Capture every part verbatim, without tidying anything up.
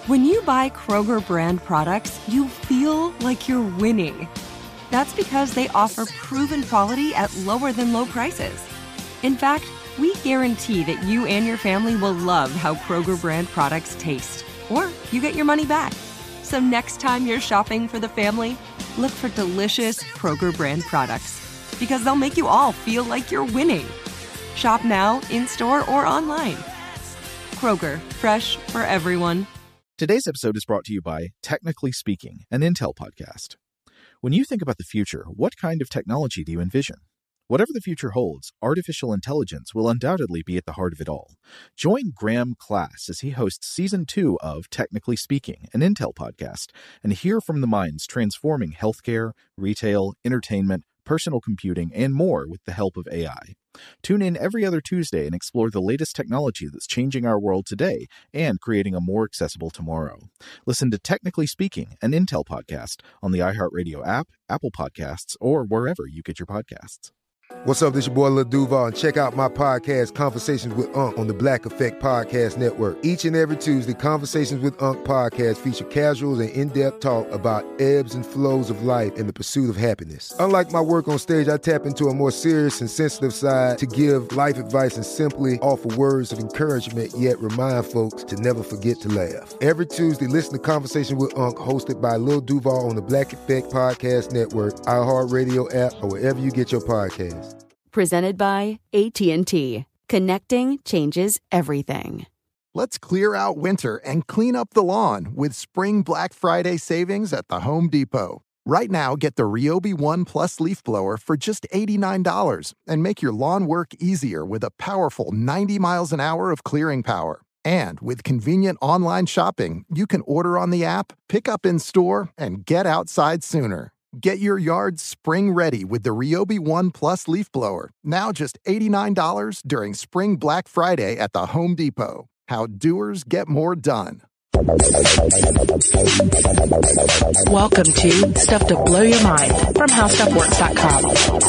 When you buy Kroger brand products, you feel like you're winning. That's because they offer proven quality at lower than low prices. In fact, we guarantee that you and your family will love how Kroger brand products taste, or you get your money back. So next time you're shopping for the family, look for delicious Kroger brand products, because they'll make you all feel like you're winning. Shop now, in-store, or online. Kroger, fresh for everyone. Today's episode is brought to you by Technically Speaking, an Intel podcast. When you think about the future, what kind of technology do you envision? Whatever the future holds, artificial intelligence will undoubtedly be at the heart of it all. Join Graham Class as he hosts Season two of Technically Speaking, an Intel podcast, and hear from the minds transforming healthcare, retail, entertainment, personal computing, and more with the help of A I. Tune in every other Tuesday and explore the latest technology that's changing our world today and creating a more accessible tomorrow. Listen to Technically Speaking, an Intel podcast on the iHeartRadio app, Apple Podcasts, or wherever you get your podcasts. What's up, this your boy Lil Duval, and check out my podcast, Conversations with Unc, on the Black Effect Podcast Network. Each and every Tuesday, Conversations with Unc podcast feature casual and in-depth talk about ebbs and flows of life and the pursuit of happiness. Unlike my work on stage, I tap into a more serious and sensitive side to give life advice and simply offer words of encouragement, yet remind folks to never forget to laugh. Every Tuesday, listen to Conversation with Unc, hosted by Lil Duval on the Black Effect Podcast Network, iHeartRadio app, or wherever you get your podcasts. Presented by A T and T. Connecting changes everything. Let's clear out winter and clean up the lawn with Spring Black Friday savings at the Home Depot. Right now, get the Ryobi One Plus leaf blower for just eighty-nine dollars and make your lawn work easier with a powerful ninety miles an hour of clearing power. And with convenient online shopping, you can order on the app, pick up in store, and get outside sooner. Get your yard spring ready with the Ryobi One Plus leaf blower. Now just eighty-nine dollars during Spring Black Friday at the Home Depot. How doers get more done. Welcome to Stuff to Blow Your Mind from How Stuff Works dot com.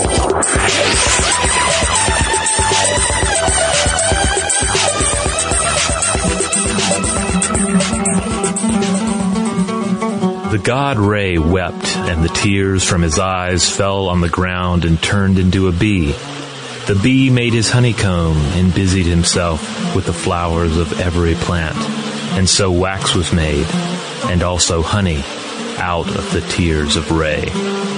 The god Re wept, and the tears from his eyes fell on the ground and turned into a bee. The bee made his honeycomb and busied himself with the flowers of every plant. And so wax was made, and also honey, out of the tears of Re.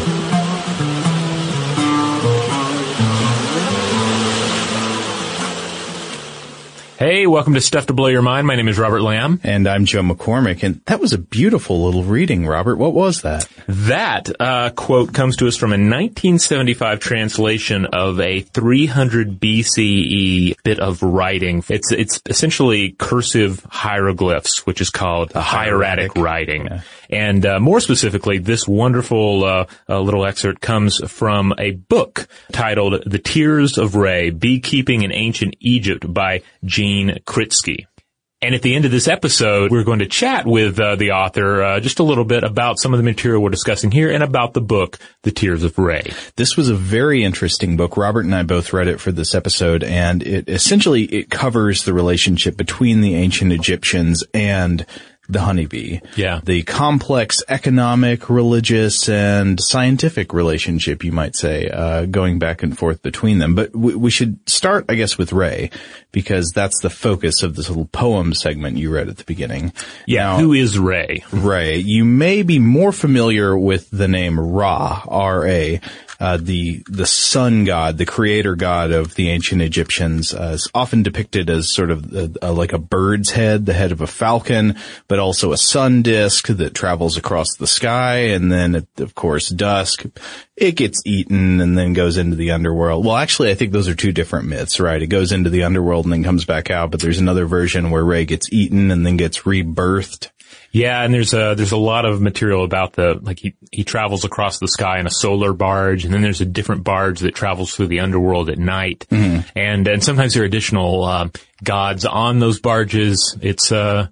Hey, welcome to Stuff to Blow Your Mind. My name is Robert Lamb. And I'm Joe McCormick. And that was a beautiful little reading, Robert. What was that? That uh, quote comes to us from a nineteen seventy-five translation of a three hundred B C E bit of writing. It's it's essentially cursive hieroglyphs, which is called a hieratic writing. Yeah. And uh, more specifically, this wonderful uh, uh, little excerpt comes from a book titled The Tears of Re, Beekeeping in Ancient Egypt by Gene Kritsky. And at the end of this episode, we're going to chat with uh, the author uh, just a little bit about some of the material we're discussing here and about the book, The Tears of Re. This was a very interesting book. Robert and I both read it for this episode, and it essentially it covers the relationship between the ancient Egyptians and the honeybee. Yeah. The complex economic, religious, and scientific relationship, you might say, uh, going back and forth between them. But we, we should start, I guess, with Re, because that's the focus of this little poem segment you read at the beginning. Yeah. Now, who is Re? Re. You may be more familiar with the name Ra, R A. Uh, the, the sun god, the creator god of the ancient Egyptians, uh, is often depicted as sort of a, a, like a bird's head, the head of a falcon, but also a sun disk that travels across the sky. And then, at, of course, dusk, it gets eaten and then goes into the underworld. Well, actually, I think those are two different myths, right? It goes into the underworld and then comes back out, but there's another version where Re gets eaten and then gets rebirthed. Yeah, and there's a, there's a lot of material about the, like he, he travels across the sky in a solar barge, and then there's a different barge that travels through the underworld at night. Mm-hmm. And, and sometimes there are additional, uh, gods on those barges. It's, uh,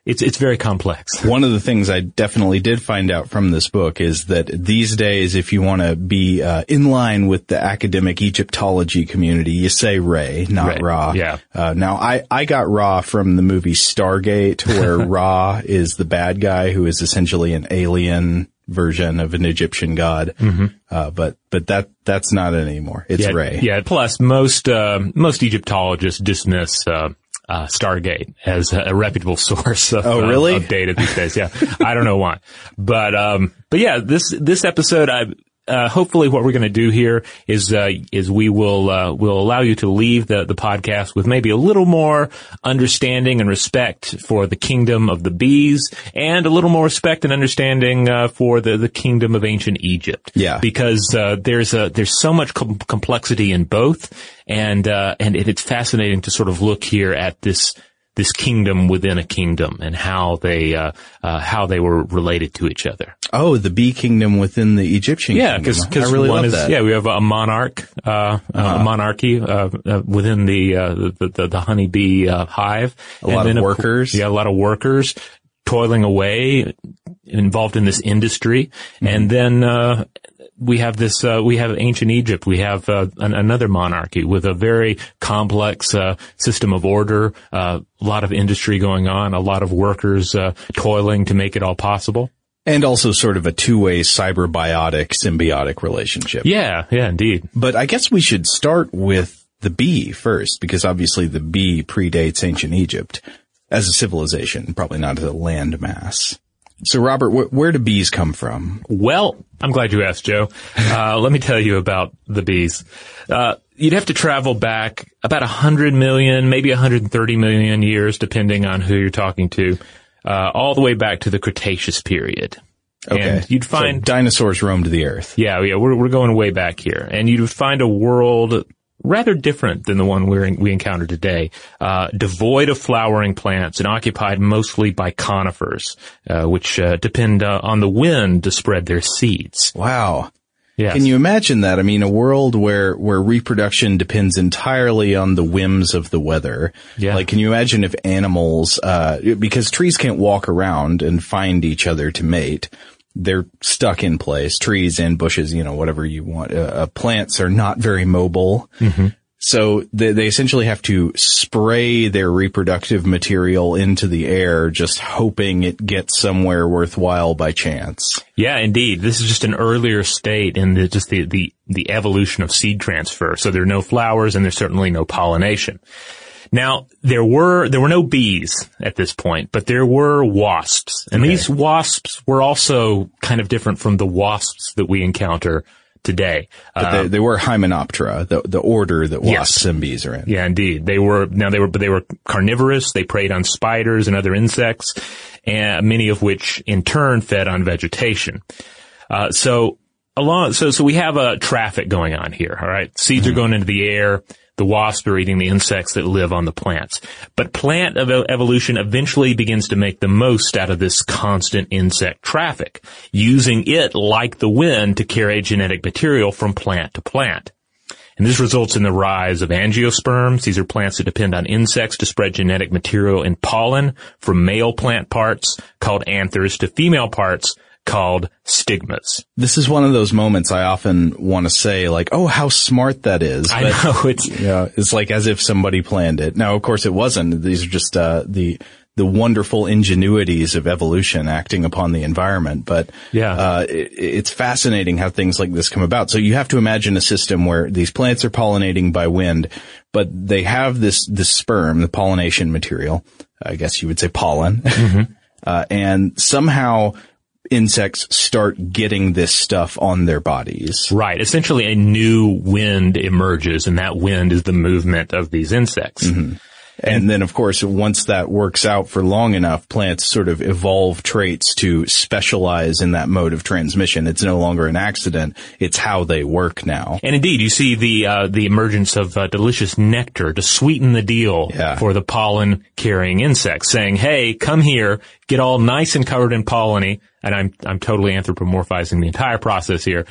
It's it's very complex. One of the things I definitely did find out from this book is that these days, if you want to be uh, in line with the academic Egyptology community, you say Re, not Re, Ra. yeah. Uh, now, I, I got Ra from the movie Stargate, where Ra is the bad guy who is essentially an alien version of an Egyptian god. Mm-hmm. Uh, but, but that, that's not it anymore. It's yeah, Re. Yeah. Plus, most, uh, most Egyptologists dismiss, uh, Uh, Stargate as a, a reputable source of, oh, really? uh, of data these days. Yeah. I don't know why. But, um, but yeah, this, this episode, I, uh, hopefully what we're going to do here is, uh, is we will, uh, will allow you to leave the, the podcast with maybe a little more understanding and respect for the kingdom of the bees and a little more respect and understanding, uh, for the, the kingdom of ancient Egypt. Yeah. Because, uh, there's a, there's so much com- complexity in both. And, uh, and it, it's fascinating to sort of look here at this, this kingdom within a kingdom and how they, uh, uh, how they were related to each other. Oh, the bee kingdom within the Egyptian yeah, kingdom. Yeah, because really one is, that. yeah, we have a monarch, uh, uh-huh. a monarchy, uh, uh, within the, uh, the, the, the honeybee, uh, hive. A lot and of then workers. A, yeah, a lot of workers toiling away, involved in this industry. Mm-hmm. And then, uh, we have this, uh, we have ancient Egypt. We have, uh, an, another monarchy with a very complex, uh, system of order, uh, a lot of industry going on, a lot of workers, uh, toiling to make it all possible. And also sort of a two-way cyberbiotic, symbiotic relationship. Yeah, yeah, indeed. But I guess we should start with the bee first, because obviously the bee predates ancient Egypt as a civilization, probably not as a landmass. So, Robert, wh- where do bees come from? Well, I'm glad you asked, Joe. Uh, let me tell you about the bees. Uh, you'd have to travel back about one hundred million, maybe one hundred thirty million years, depending on who you're talking to, uh, all the way back to the Cretaceous period. Okay. And you'd find so dinosaurs roamed the earth. Yeah, yeah, we're, we're going way back here. And you'd find a world rather different than the one we're in, we encounter today, uh, devoid of flowering plants and occupied mostly by conifers, uh, which uh, depend uh, on the wind to spread their seeds. Wow. Yes. Can you imagine that? I mean, a world where, where reproduction depends entirely on the whims of the weather. Yeah. Like, can you imagine if animals, uh, because trees can't walk around and find each other to mate. They're stuck in place. Trees and bushes, you know, whatever you want. Uh, uh, plants are not very mobile. Mm-hmm. So they, they essentially have to spray their reproductive material into the air, just hoping it gets somewhere worthwhile by chance. Yeah, indeed. This is just an earlier state in the, just the, the, the evolution of seed transfer. So there are no flowers and there's certainly no pollination. Now, there were, there were no bees at this point, but there were wasps. And okay. These wasps were also kind of different from the wasps that we encounter today. But they, um, they were Hymenoptera, the, the order that wasps yes. and bees are in. Yeah, indeed. They were, now they were, but they were carnivorous. They preyed on spiders and other insects, and many of which in turn fed on vegetation. Uh, so along, so, so we have a traffic going on here, all right? Seeds mm-hmm. are going into the air. The wasps are eating the insects that live on the plants. But plant ev- evolution eventually begins to make the most out of this constant insect traffic, using it like the wind to carry genetic material from plant to plant. And this results in the rise of angiosperms. These are plants that depend on insects to spread genetic material in pollen from male plant parts called anthers to female parts called stigmas. This is one of those moments I often want to say, like, oh, how smart that is. But, I know. It's, yeah, it's like as if somebody planned it. Now, of course, it wasn't. These are just uh the the wonderful ingenuities of evolution acting upon the environment. But yeah, uh it, it's fascinating how things like this come about. So you have to imagine a system where these plants are pollinating by wind, but they have this, this sperm, the pollination material, I guess you would say pollen, mm-hmm. uh, and somehow insects start getting this stuff on their bodies. Right. Essentially a new wind emerges, and that wind is the movement of these insects. Mm-hmm. And then, of course, once that works out for long enough, plants sort of evolve traits to specialize in that mode of transmission. It's no longer an accident. It's how they work now. And indeed, you see the uh, the emergence of uh, delicious nectar to sweeten the deal yeah. for the pollen-carrying insects, saying, hey, come here, get all nice and covered in pollen-y. And I'm I'm totally anthropomorphizing the entire process here.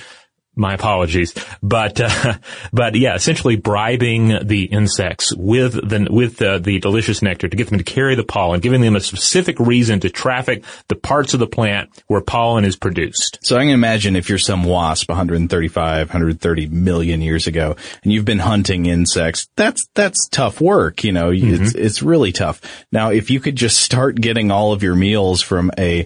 My apologies, but uh, but yeah, essentially bribing the insects with the with uh, the delicious nectar to get them to carry the pollen, giving them a specific reason to traffic the parts of the plant where pollen is produced. So I can imagine if you're some wasp one hundred thirty-five, one hundred thirty million years ago, and you've been hunting insects, that's that's tough work. You know, mm-hmm. it's it's really tough. Now, if you could just start getting all of your meals from a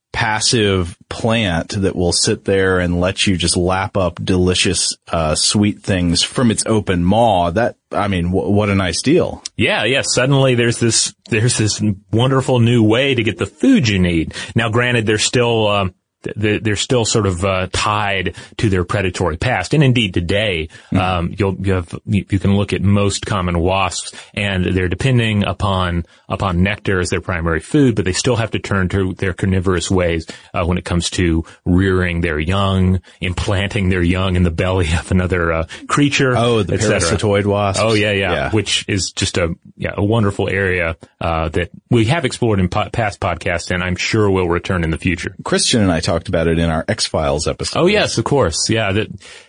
passive plant that will sit there and let you just lap up delicious, uh, sweet things from its open maw. That, I mean, w- what a nice deal. Yeah, yeah. Suddenly there's this, there's this wonderful new way to get the food you need. Now, granted, there's still, um, they're still sort of uh, tied to their predatory past, and indeed today, mm-hmm. um, you'll you have you can look at most common wasps, and they're depending upon upon nectar as their primary food, but they still have to turn to their carnivorous ways uh, when it comes to rearing their young, implanting their young in the belly of another uh, creature. Oh, the parasitoid wasps. Oh yeah, yeah, yeah, which is just a yeah a wonderful area uh, that we have explored in po- past podcasts, and I'm sure will return in the future. Christian and I talked talked about it in our X-Files episode. Oh, yes, of course. Yeah. The,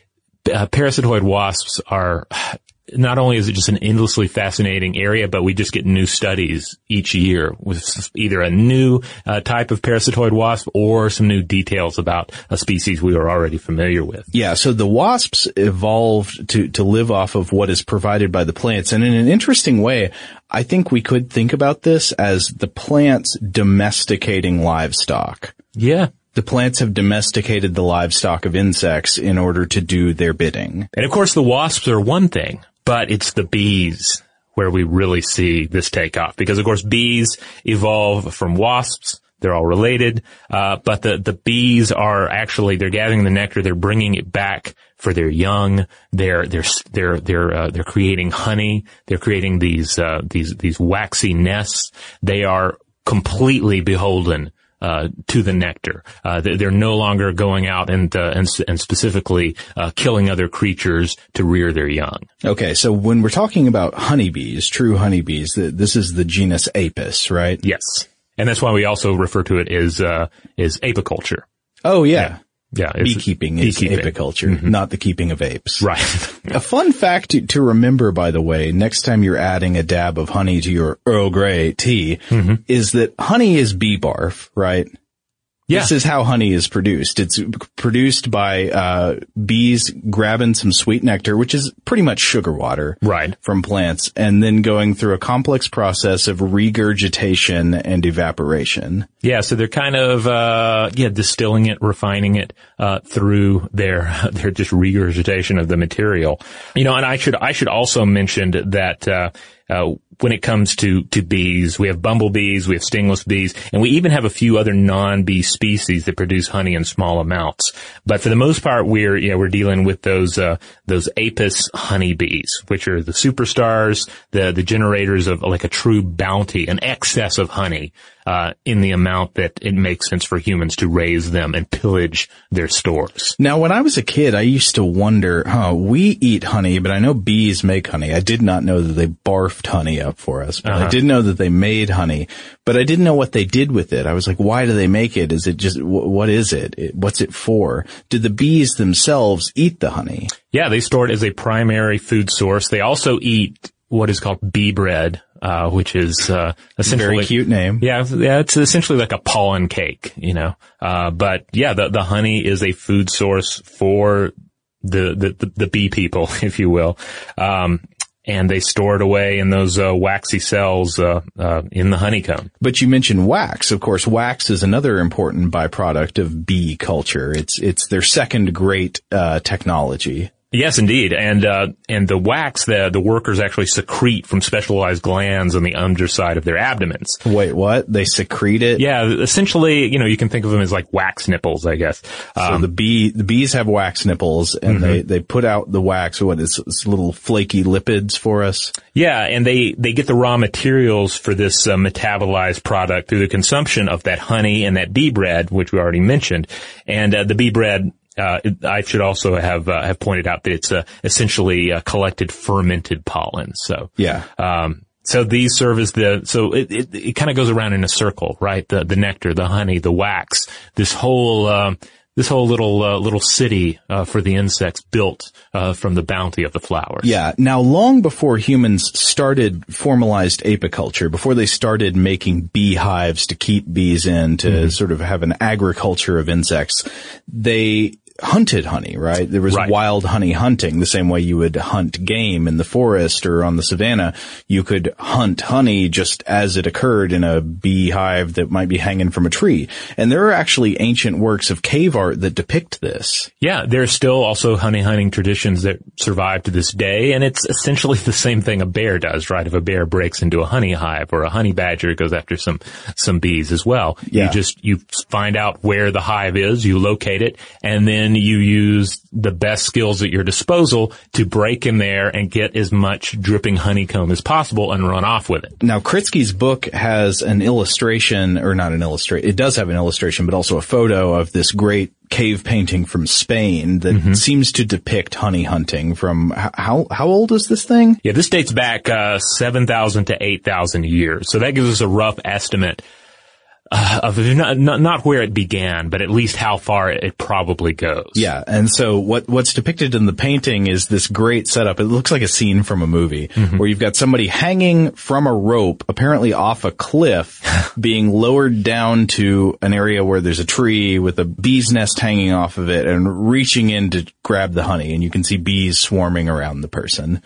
uh, parasitoid wasps are, not only is it just an endlessly fascinating area, but we just get new studies each year with either a new uh, type of parasitoid wasp or some new details about a species we are already familiar with. Yeah. So the wasps evolved to, to live off of what is provided by the plants. And in an interesting way, I think we could think about this as the plants domesticating livestock. Yeah. The plants have domesticated the livestock of insects in order to do their bidding. And of course the wasps are one thing, but it's the bees where we really see this take off. Because of course bees evolve from wasps. They're all related. Uh, but the, the bees are actually, they're gathering the nectar, they're bringing it back for their young. They're, they're, they're, they're, uh, they're creating honey. They're creating these, uh, these, these waxy nests. They are completely beholden Uh, to the nectar. Uh, they're no longer going out and, uh, and, and specifically, uh, killing other creatures to rear their young. Okay. So when we're talking about honeybees, true honeybees, this is the genus Apis, right? Yes. And that's why we also refer to it as, uh, as apiculture. Oh, yeah. Yeah. yeah beekeeping is beekeeping. Apiculture, mm-hmm. not the keeping of apes. Right. A fun fact to, to remember, by the way, next time you're adding a dab of honey to your Earl Grey tea, mm-hmm. is that honey is bee barf, right? Yeah. This is how honey is produced. It's produced by uh bees grabbing some sweet nectar, which is pretty much sugar water, right, from plants, and then going through a complex process of regurgitation and evaporation. Yeah, so they're kind of uh yeah, distilling it, refining it uh through their their just regurgitation of the material. You know, and I should I should also mention that uh Uh, when it comes to, to bees, we have bumblebees, we have stingless bees, and we even have a few other non-bee species that produce honey in small amounts. But for the most part, we're, you know, we're dealing with those, uh, those Apis honeybees, which are the superstars, the, the generators of like a true bounty, an excess of honey, uh, in the amount that it makes sense for humans to raise them and pillage their stores. Now, when I was a kid, I used to wonder, huh, we eat honey, but I know bees make honey. I did not know that they barfed honey up for us, but uh-huh. I did know that they made honey, but I didn't know what they did with it. I was like, why do they make it? Is it just, what is it? What's it for? Did the bees themselves eat the honey? Yeah, they store it as a primary food source. They also eat what is called bee bread, uh, which is, uh, essentially. Very cute name. Yeah, yeah, it's essentially like a pollen cake, you know. Uh, but yeah, the, the honey is a food source for the, the, the, the bee people, if you will. Um, and they store it away in those uh, waxy cells uh, uh in the honeycomb. But you mentioned wax. Of course, wax is another important byproduct of bee culture. It's it's their second great uh technology. Yes, indeed. And, uh, and the wax, the, the workers actually secrete from specialized glands on the underside of their abdomens. Wait, what? They secrete it? Yeah, essentially, you know, you can think of them as like wax nipples, I guess. Um, so the bee, the bees have wax nipples and mm-hmm. they, they put out the wax, what is it's little flaky lipids for us? Yeah, and they, they get the raw materials for this uh, metabolized product through the consumption of that honey and that bee bread, which we already mentioned. And, uh, the bee bread, Uh, I should also have, uh, have pointed out that it's, uh, essentially, uh, collected fermented pollen. So, yeah. Um, so these serve as the, so it, it, it kind of goes around in a circle, right? The, the nectar, the honey, the wax, this whole, um, this whole little uh, little city uh, for the insects built uh, from the bounty of the flowers. Yeah. Now, long before humans started formalized apiculture, before they started making beehives to keep bees in, to mm-hmm. sort of have an agriculture of insects, they hunted honey, right? There was right. wild honey hunting, the same way you would hunt game in the forest or on the savannah. You could hunt honey just as it occurred in a beehive that might be hanging from a tree. And there are actually ancient works of cave art that depict this. Yeah, there's still also honey hunting traditions that survive to this day, and it's essentially the same thing a bear does, right? If a bear breaks into a honey hive, or a honey badger goes after some some bees as well. Yeah. You just, you find out where the hive is, you locate it, and then you use the best skills at your disposal to break in there and get as much dripping honeycomb as possible and run off with it. Now, Kritsky's book has an illustration, or not an illustration, it does have an illustration, but also a photo of this great cave painting from Spain that mm-hmm. seems to depict honey hunting from, how how old is this thing? Yeah, this dates back uh seven thousand to eight thousand years. So that gives us a rough estimate Uh, of not, not not where it began, but at least how far it probably goes. Yeah, and so what what's depicted in the painting is this great setup. It looks like a scene from a movie mm-hmm. where you've got somebody hanging from a rope, apparently off a cliff, being lowered down to an area where there's a tree with a bee's nest hanging off of it, and reaching in to grab the honey, and you can see bees swarming around the person.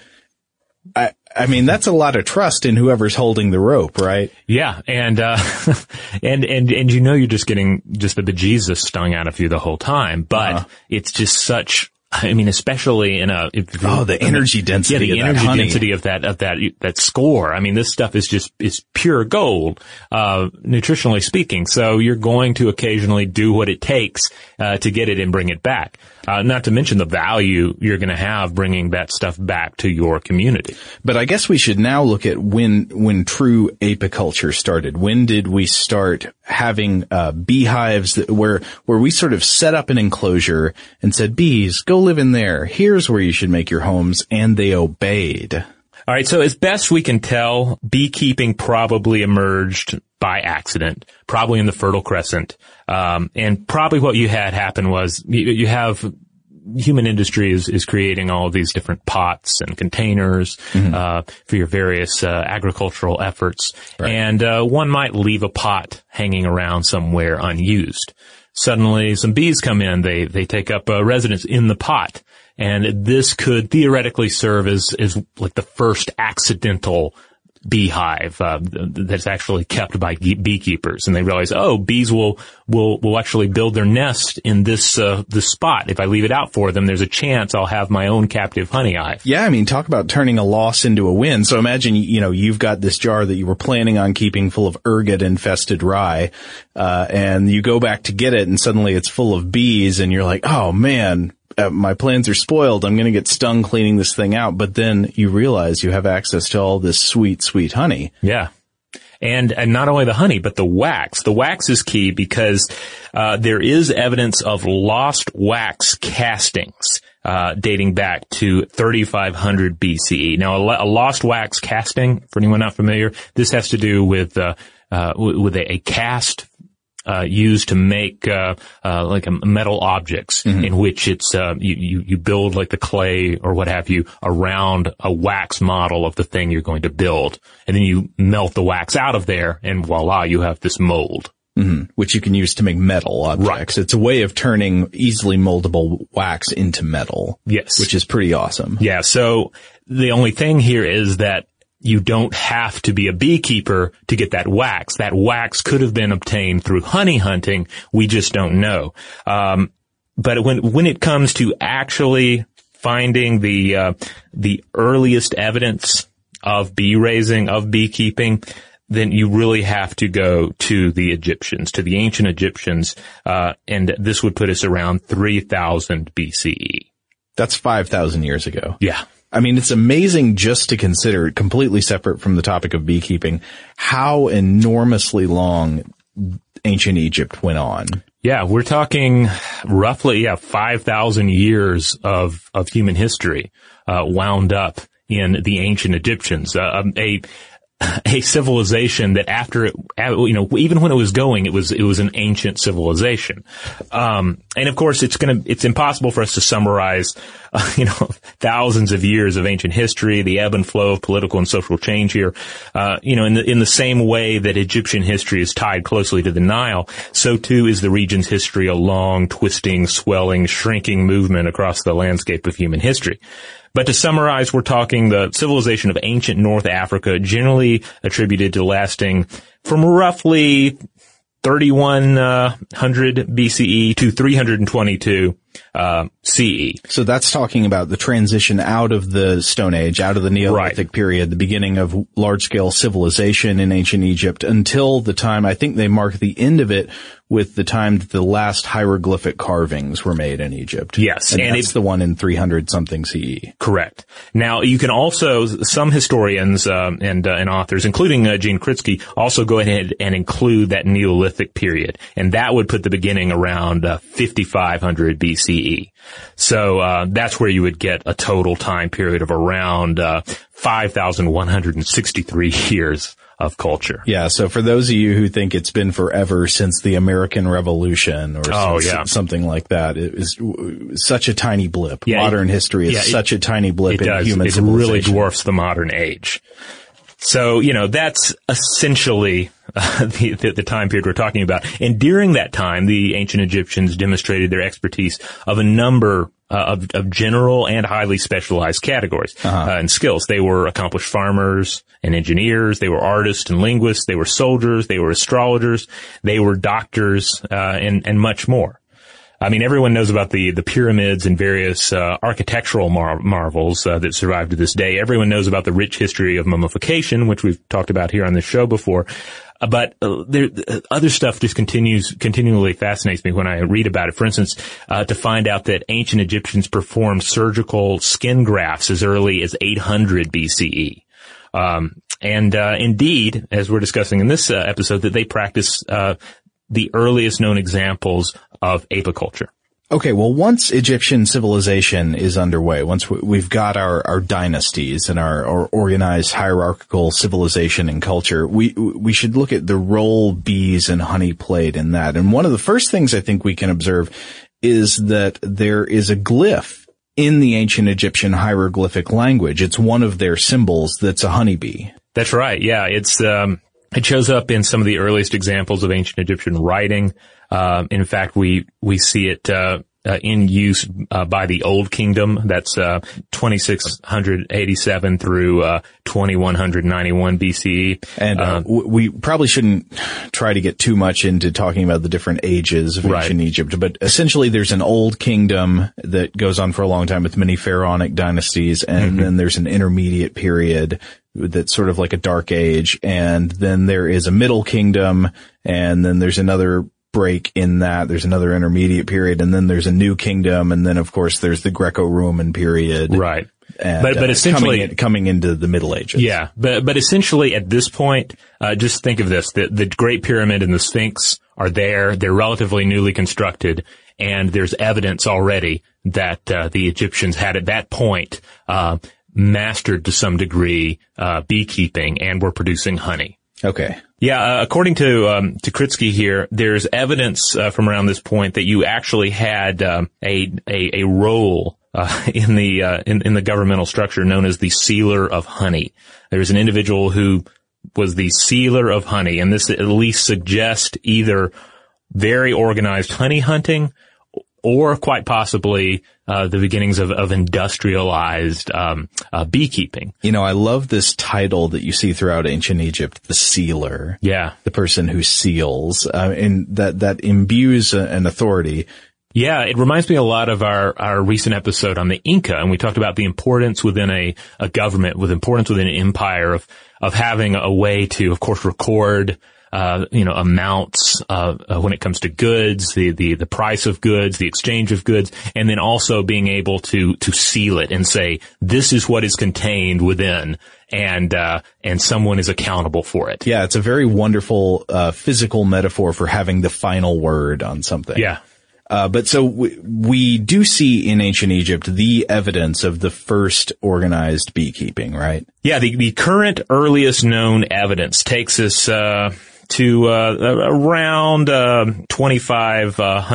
I, I mean, that's a lot of trust in whoever's holding the rope, right? Yeah, and uh and and and you know you're just getting just the bejesus stung out of you the whole time, but uh-huh. it's just such. I mean, especially in a if, oh the energy density, yeah, the of energy that honey. density of that of that that score. I mean, this stuff is just is pure gold, uh nutritionally speaking. So you're going to occasionally do what it takes uh to get it and bring it back. Uh, not to mention the value you're going to have bringing that stuff back to your community. But I guess we should now look at when, when true apiculture started. When did we start having, uh, beehives that, where, where we sort of set up an enclosure and said, bees, go live in there. Here's where you should make your homes. And they obeyed. All right. So as best we can tell, beekeeping probably emerged by accident, probably in the Fertile Crescent. Um, and probably what you had happen was you, you have human industry is, is creating all of these different pots and containers, mm-hmm. uh, for your various, uh, agricultural efforts. Right. And, uh, one might leave a pot hanging around somewhere unused. Suddenly some bees come in, they, they take up a residence in the pot. And this could theoretically serve as, as like the first accidental beehive uh, that's actually kept by beekeepers, and they realize, oh, bees will will will actually build their nest in this uh, this spot. If I leave it out for them, there's a chance I'll have my own captive honey hive. Yeah, I mean, talk about turning a loss into a win. So imagine, you know, you've got this jar that you were planning on keeping full of ergot infested rye, uh, and you go back to get it, and suddenly it's full of bees, and you're like, oh man, Uh, my plans are spoiled. I'm going to get stung cleaning this thing out. But then you realize you have access to all this sweet, sweet honey. Yeah. And, and not only the honey, but the wax. The wax is key because, uh, there is evidence of lost wax castings, uh, dating back to thirty-five hundred B C E. Now, a, a lost wax casting, for anyone not familiar, this has to do with, uh, uh, with a, a cast Uh, used to make, uh, uh, like a metal objects mm-hmm. in which it's, uh, you, you, you build like the clay or what have you around a wax model of the thing you're going to build. And then you melt the wax out of there and voila, you have this mold. Mm-hmm. Which you can use to make metal objects. Right. It's a way of turning easily moldable wax into metal. Yes. Which is pretty awesome. Yeah. So the only thing here is that you don't have to be a beekeeper to get that wax. That wax could have been obtained through honey hunting. We just don't know. Um, but when, when it comes to actually finding the, uh, the earliest evidence of bee raising, of beekeeping, then you really have to go to the Egyptians, to the ancient Egyptians, uh, and this would put us around three thousand B C E. That's five thousand years ago. Yeah. I mean, it's amazing just to consider, completely separate from the topic of beekeeping, how enormously long ancient Egypt went on. Yeah, we're talking roughly, yeah, five thousand years of, of human history, uh, wound up in the ancient Egyptians. Uh, a, a civilization that after it, you know, even when it was going, it was, it was an ancient civilization. Um, and of course, it's gonna, it's impossible for us to summarize, uh, you know, thousands of years of ancient history, the ebb and flow of political and social change here. Uh, you know, in the, in the same way that Egyptian history is tied closely to the Nile, so too is the region's history a long, twisting, swelling, shrinking movement across the landscape of human history. But to summarize, we're talking the civilization of ancient North Africa, generally attributed to lasting from roughly thirty-one hundred B C E to three hundred twenty-two uh C E. So that's talking about the transition out of the Stone Age, out of the Neolithic right. period, the beginning of large-scale civilization in ancient Egypt until the time, I think they mark the end of it with the time that the last hieroglyphic carvings were made in Egypt. Yes. And, and that's the one in three hundred something C E. Correct. Now, you can also, some historians um, and uh, and authors, including uh, Gene Kritsky, also go ahead and include that Neolithic period. And that would put the beginning around uh, fifty-five hundred B C E. So uh that's where you would get a total time period of around uh five thousand one hundred sixty-three years of culture. Yeah, so for those of you who think it's been forever since the American Revolution or oh, some, yeah. something like that, it is such a tiny blip. Yeah, modern it, history is yeah, such it, a tiny blip it in does. human it civilization. It really dwarfs the modern age. So, you know, that's essentially uh, the, the, the time period we're talking about. And during that time, the ancient Egyptians demonstrated their expertise of a number uh, of, of general and highly specialized categories uh-huh. uh, and skills. They were accomplished farmers and engineers. They were artists and linguists. They were soldiers. They were astrologers. They were doctors, uh, and, and much more. I mean, everyone knows about the, the pyramids and various, uh, architectural mar- marvels, uh, that survive to this day. Everyone knows about the rich history of mummification, which we've talked about here on this show before. Uh, but, uh, there, uh, other stuff just continues, continually fascinates me when I read about it. For instance, uh, to find out that ancient Egyptians performed surgical skin grafts as early as eight hundred B C E. Um, and, uh, indeed, as we're discussing in this uh, episode, that they practice, uh, the earliest known examples of apiculture. Okay, well, once Egyptian civilization is underway, once we've got our, our dynasties and our, our organized hierarchical civilization and culture, we we should look at the role bees and honey played in that. And one of the first things I think we can observe is that there is a glyph in the ancient Egyptian hieroglyphic language. It's one of their symbols that's a honeybee. That's right, yeah. It's um It shows up in some of the earliest examples of ancient Egyptian writing. Uh, in fact, we, we see it, uh, uh, in use, uh, by the Old Kingdom. That's, uh, twenty-six eighty-seven through, uh, twenty-one ninety-one B C E. And, uh, um, we probably shouldn't try to get too much into talking about the different ages of right. ancient Egypt, but essentially there's an Old Kingdom that goes on for a long time with many pharaonic dynasties, and mm-hmm. then there's an intermediate period that's sort of like a dark age, and then there is a middle kingdom, and then there's another break in that, there's another intermediate period, and then there's a new kingdom, and then of course there's the Greco-Roman period. Right. And, but, but uh, essentially coming, in, coming into the Middle Ages. Yeah. But, but essentially at this point, uh, just think of this, the, the Great Pyramid and the Sphinx are there, they're relatively newly constructed, and there's evidence already that, uh, the Egyptians had at that point, uh, mastered to some degree, uh, beekeeping and were producing honey. Okay. Yeah, uh, according to, um, to Kritsky here, there's evidence, uh, from around this point that you actually had, um, a, a, a role, uh, in the, uh, in, in the governmental structure known as the sealer of honey. There's an individual who was the sealer of honey, and this at least suggests either very organized honey hunting or quite possibly uh the beginnings of, of industrialized um uh beekeeping. You know, I love this title that you see throughout ancient Egypt, the sealer. Yeah. The person who seals, uh, and that, that imbues a, an authority. Yeah, it reminds me a lot of our, our recent episode on the Inca, and we talked about the importance within a, a government, with importance within an empire of, of having a way to, of course, record Uh, you know, amounts, uh, uh, when it comes to goods, the, the, the price of goods, the exchange of goods, and then also being able to, to seal it and say, this is what is contained within, and, uh, and someone is accountable for it. Yeah, it's a very wonderful, uh, physical metaphor for having the final word on something. Yeah. Uh, but so we, we do see in ancient Egypt the evidence of the first organized beekeeping, right? Yeah, the, the current earliest known evidence takes us uh to uh around uh twenty-five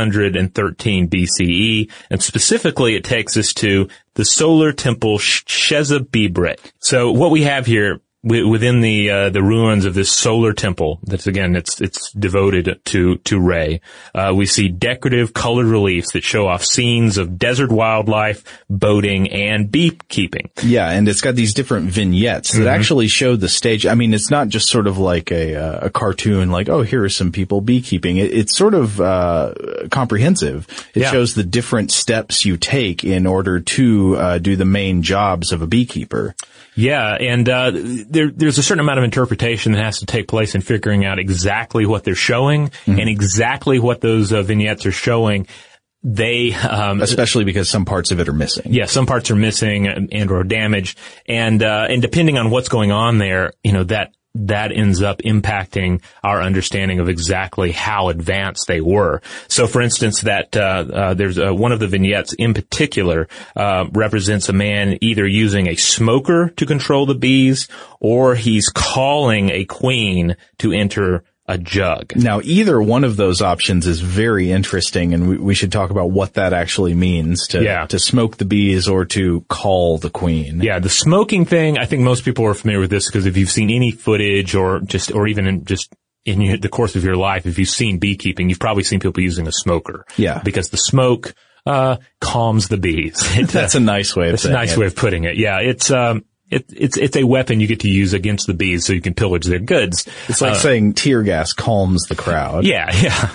thirteen B C E, and specifically it takes us to the solar temple Shezebibret. So what we have here within the uh, the ruins of this solar temple, that's again it's it's devoted to to Re, uh, we see decorative colored reliefs that show off scenes of desert wildlife, boating, and beekeeping. Yeah, and it's got these different vignettes that mm-hmm. actually show the stage. I mean, it's not just sort of like a a cartoon, like, oh, here are some people beekeeping. It, it's sort of uh comprehensive. It yeah. shows the different steps you take in order to uh do the main jobs of a beekeeper. Yeah, and uh there there's a certain amount of interpretation that has to take place in figuring out exactly what they're showing mm-hmm. and exactly what those uh, vignettes are showing. They um especially because some parts of it are missing. Yeah, some parts are missing and, and or damaged, and uh and depending on what's going on there, you know, that that ends up impacting our understanding of exactly how advanced they were. So, for instance, that uh, uh there's uh, one of the vignettes in particular uh represents a man either using a smoker to control the bees, or he's calling a queen to enter a jug. Now, either one of those options is very interesting, and we, we should talk about what that actually means to yeah. to smoke the bees or to call the queen. Yeah, the smoking thing, I think most people are familiar with this because if you've seen any footage or just or even in just in your, the course of your life, if you've seen beekeeping, you've probably seen people using a smoker. Yeah. Because the smoke uh calms the bees. It, that's uh, a nice way of that's saying a nice it. way of putting it. Yeah, it's um It, it's it's a weapon you get to use against the bees so you can pillage their goods. It's like uh, saying tear gas calms the crowd. Yeah, yeah.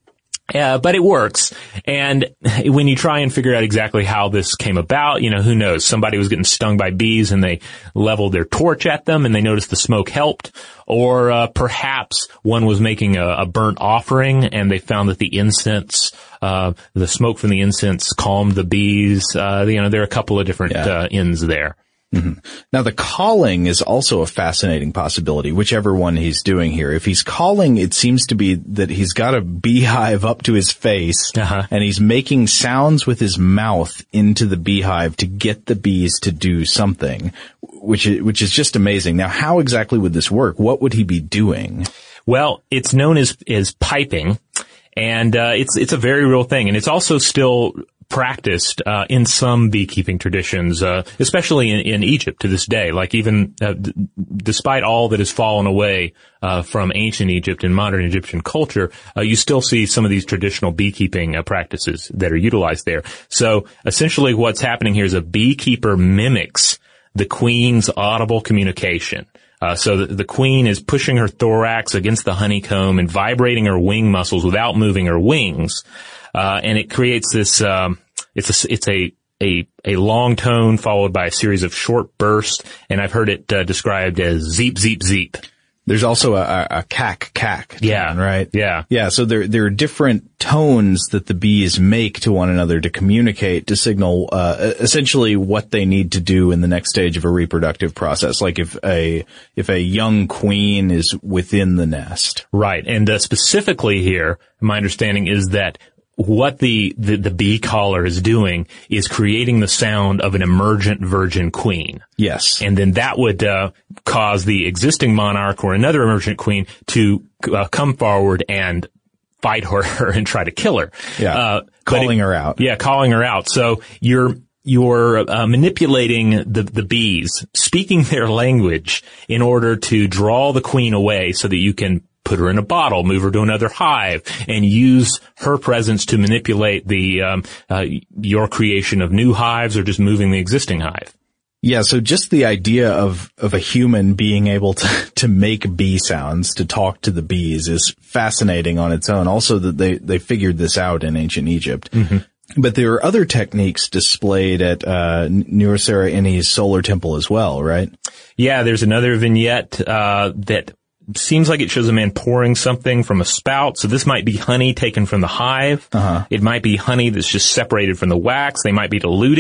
Yeah, but it works. And when you try and figure out exactly how this came about, you know, who knows? Somebody was getting stung by bees and they leveled their torch at them and they noticed the smoke helped. Or uh, perhaps one was making a, a burnt offering and they found that the incense, uh the smoke from the incense calmed the bees. Uh, you know, there are a couple of different yeah. uh, ends there. Mm-hmm. Now, the calling is also a fascinating possibility, whichever one he's doing here. If he's calling, it seems to be that he's got a beehive up to his face, uh-huh. and he's making sounds with his mouth into the beehive to get the bees to do something, which is, which is just amazing. Now, how exactly would this work? What would he be doing? Well, it's known as, as piping, and uh, it's it's a very real thing, and it's also still practiced uh in some beekeeping traditions, uh especially in, in Egypt to this day. Like even uh, d- despite all that has fallen away uh from ancient Egypt and modern Egyptian culture, uh, you still see some of these traditional beekeeping uh, practices that are utilized there. So essentially what's happening here is a beekeeper mimics the queen's audible communication. Uh, so the, the queen is pushing her thorax against the honeycomb and vibrating her wing muscles without moving her wings. Uh, and it creates this, um, it's a, it's a, a, a long tone followed by a series of short bursts. And I've heard it, uh, described as zeep, zeep, zeep. There's also a, a, a cack, cack. Tone, yeah. Right? Yeah. Yeah. So there, there are different tones that the bees make to one another to communicate, to signal, uh, essentially what they need to do in the next stage of a reproductive process. Like if a, if a young queen is within the nest. Right. And, uh, specifically here, my understanding is that what the, the, the bee caller is doing is creating the sound of an emergent virgin queen. Yes. And then that would, uh, cause the existing monarch or another emergent queen to, uh, come forward and fight her and try to kill her. Yeah. Uh, calling it, her out. Yeah, calling her out. So you're, you're, uh, manipulating the, the bees, speaking their language in order to draw the queen away so that you can put her in a bottle, move her to another hive, and use her presence to manipulate the um, uh, your creation of new hives or just moving the existing hive. Yeah, so just the idea of of a human being able to to make bee sounds, to talk to the bees, is fascinating on its own. Also, that they they figured this out in ancient Egypt. Mm-hmm. But there are other techniques displayed at uh Niuserre-Ini's solar temple as well, right? Yeah, there's another vignette uh that seems like it shows a man pouring something from a spout. So this might be honey taken from the hive. Uh-huh. It might be honey that's just separated from the wax. They might be diluting it.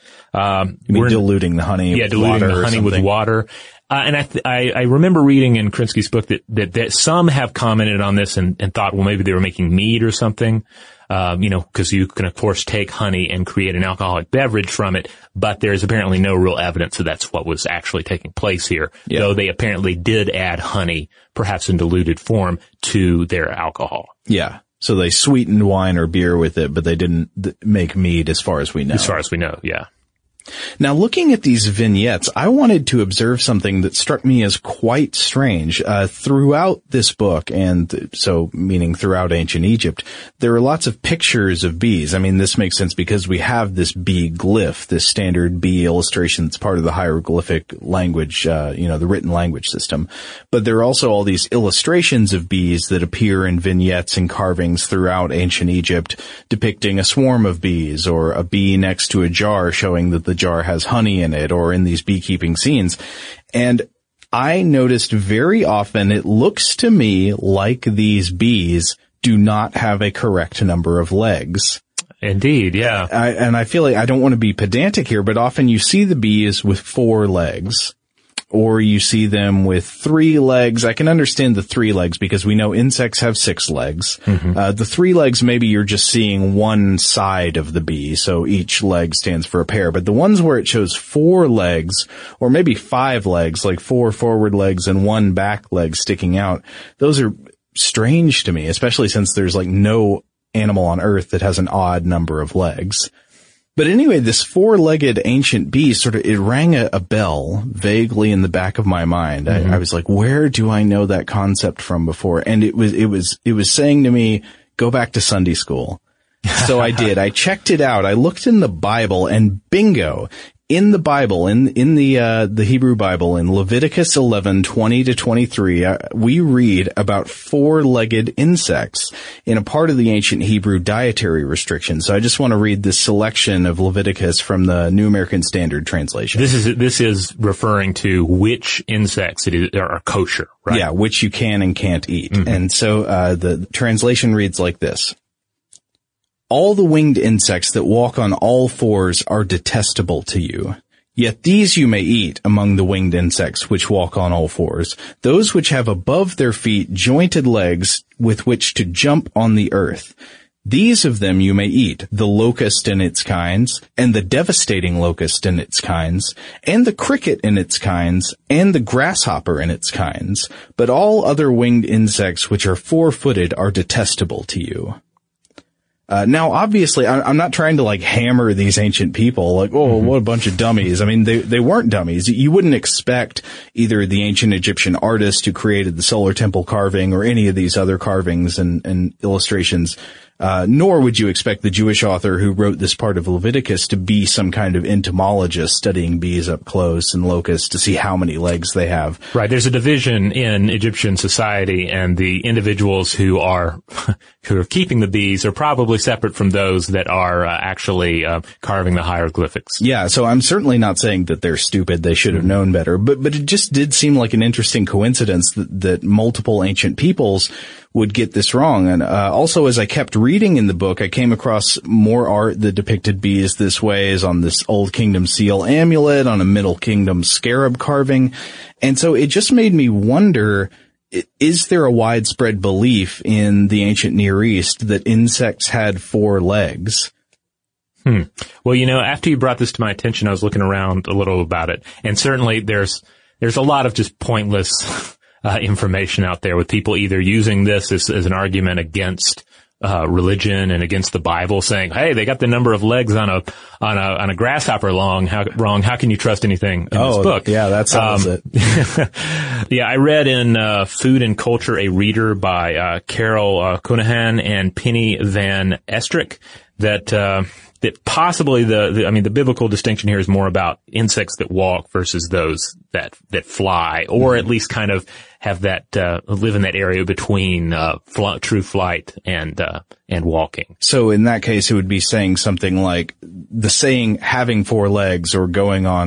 Um, You mean we're diluting the honey yeah, with diluting water the or honey with something? water. Uh, and I, th- I, I remember reading in Krinsky's book that, that, that some have commented on this and, and thought, well, maybe they were making mead or something. Um, you know, cause you can of course take honey and create an alcoholic beverage from it, but there's apparently no real evidence that that's what was actually taking place here. Yeah. Though they apparently did add honey, perhaps in diluted form, to their alcohol. Yeah. So they sweetened wine or beer with it, but they didn't th- make mead as far as we know. As far as we know, yeah. Now, looking at these vignettes, I wanted to observe something that struck me as quite strange. Uh, throughout this book, and so meaning throughout ancient Egypt, there are lots of pictures of bees. I mean, this makes sense because we have this bee glyph, this standard bee illustration that's part of the hieroglyphic language, uh, you know, the written language system. But there are also all these illustrations of bees that appear in vignettes and carvings throughout ancient Egypt, depicting a swarm of bees or a bee next to a jar showing that the the jar has honey in it, or in these beekeeping scenes. And I noticed very often it looks to me like these bees do not have a correct number of legs. Indeed, yeah. I, and I feel like I don't want to be pedantic here, but often you see the bees with four legs. Or you see them with three legs. I can understand the three legs because we know insects have six legs. Mm-hmm. Uh, the three legs, maybe you're just seeing one side of the bee, so each leg stands for a pair. But the ones where it shows four legs, or maybe five legs, like four forward legs and one back leg sticking out, those are strange to me, especially since there's like no animal on Earth that has an odd number of legs. But anyway, this four-legged ancient bee sort of, it rang a, a bell vaguely in the back of my mind. Mm-hmm. I, I was like, where do I know that concept from before? And it was, it was, it was saying to me, go back to Sunday school. So I did. I checked it out. I looked in the Bible and bingo. In the Bible, in, in the, uh, the Hebrew Bible, in Leviticus eleven, twenty to twenty-three, uh, we read about four-legged insects in a part of the ancient Hebrew dietary restrictions. So I just want to read this selection of Leviticus from the New American Standard Translation. This is, this is referring to which insects it is, are kosher, right? Yeah, which you can and can't eat. Mm-hmm. And so, uh, the translation reads like this. All the winged insects that walk on all fours are detestable to you. Yet these you may eat among the winged insects which walk on all fours, those which have above their feet jointed legs with which to jump on the earth. These of them you may eat, the locust and its kinds, and the devastating locust and its kinds, and the cricket and its kinds, and the grasshopper and its kinds. But all other winged insects which are four-footed are detestable to you. Uh, now, obviously, I, I'm not trying to, like, hammer these ancient people, like, oh, mm-hmm. what a bunch of dummies. I mean, they, they weren't dummies. You wouldn't expect either the ancient Egyptian artist who created the Solar Temple carving or any of these other carvings and, and illustrations, uh, nor would you expect the Jewish author who wrote this part of Leviticus to be some kind of entomologist studying bees up close and locusts to see how many legs they have. Right. There's a division in Egyptian society, and the individuals who are who are keeping the bees are probably separate from those that are uh, actually uh, carving the hieroglyphics. Yeah, so I'm certainly not saying that they're stupid. They should have known better. But but it just did seem like an interesting coincidence that, that multiple ancient peoples would get this wrong. And uh, also, as I kept reading in the book, I came across more art that depicted bees this way, as on this Old Kingdom seal amulet, on a Middle Kingdom scarab carving. And so it just made me wonder, is there a widespread belief in the ancient Near East that insects had four legs? Hmm. Well, you know, after you brought this to my attention, I was looking around a little about it. And certainly there's there's a lot of just pointless uh, information out there, with people either using this as, as an argument against uh religion and against the Bible, saying, hey, they got the number of legs on a on a on a grasshopper long how wrong how can you trust anything in oh, this book? Yeah, that sounds um, it. Yeah, I read in uh Food and Culture, a Reader by uh Carol uh, Cunahan and Penny Van Estrick that uh that possibly the, the I mean the biblical distinction here is more about insects that walk versus those that that fly, or at least kind of have that uh live in that area between uh fl- true flight and uh and walking. So in that case, it would be saying something like the saying having four legs or going on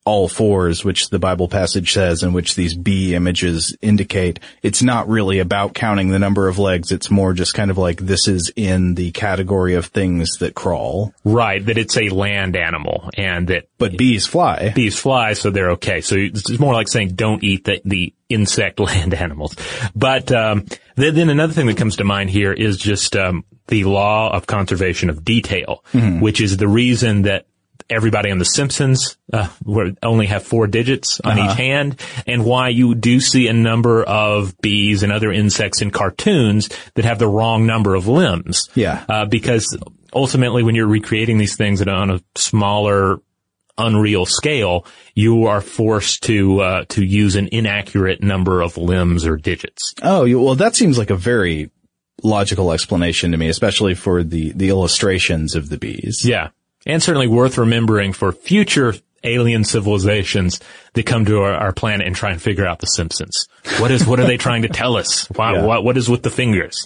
all fours, which the Bible passage says, and which these bee images indicate, it's not really about counting the number of legs. It's more just kind of like this is in the category of things that crawl. Right, that it's a land animal, and that... But bees fly. Bees fly, so they're okay. So it's more like saying don't eat the, the insect land animals. But um, then, then another thing that comes to mind here is just um, the law of conservation of detail, mm-hmm. which is the reason that everybody on The Simpsons uh, only have four digits on uh-huh. each hand, and why you do see a number of bees and other insects in cartoons that have the wrong number of limbs. Yeah. Uh, because ultimately when you're recreating these things on a smaller, unreal scale, you are forced to uh, to use an inaccurate number of limbs or digits. Oh, well, that seems like a very logical explanation to me, especially for the, the illustrations of the bees. Yeah. And certainly worth remembering for future alien civilizations that come to our, our planet and try and figure out The Simpsons. What is, what are they trying to tell us? Why, yeah. what, what is with the fingers?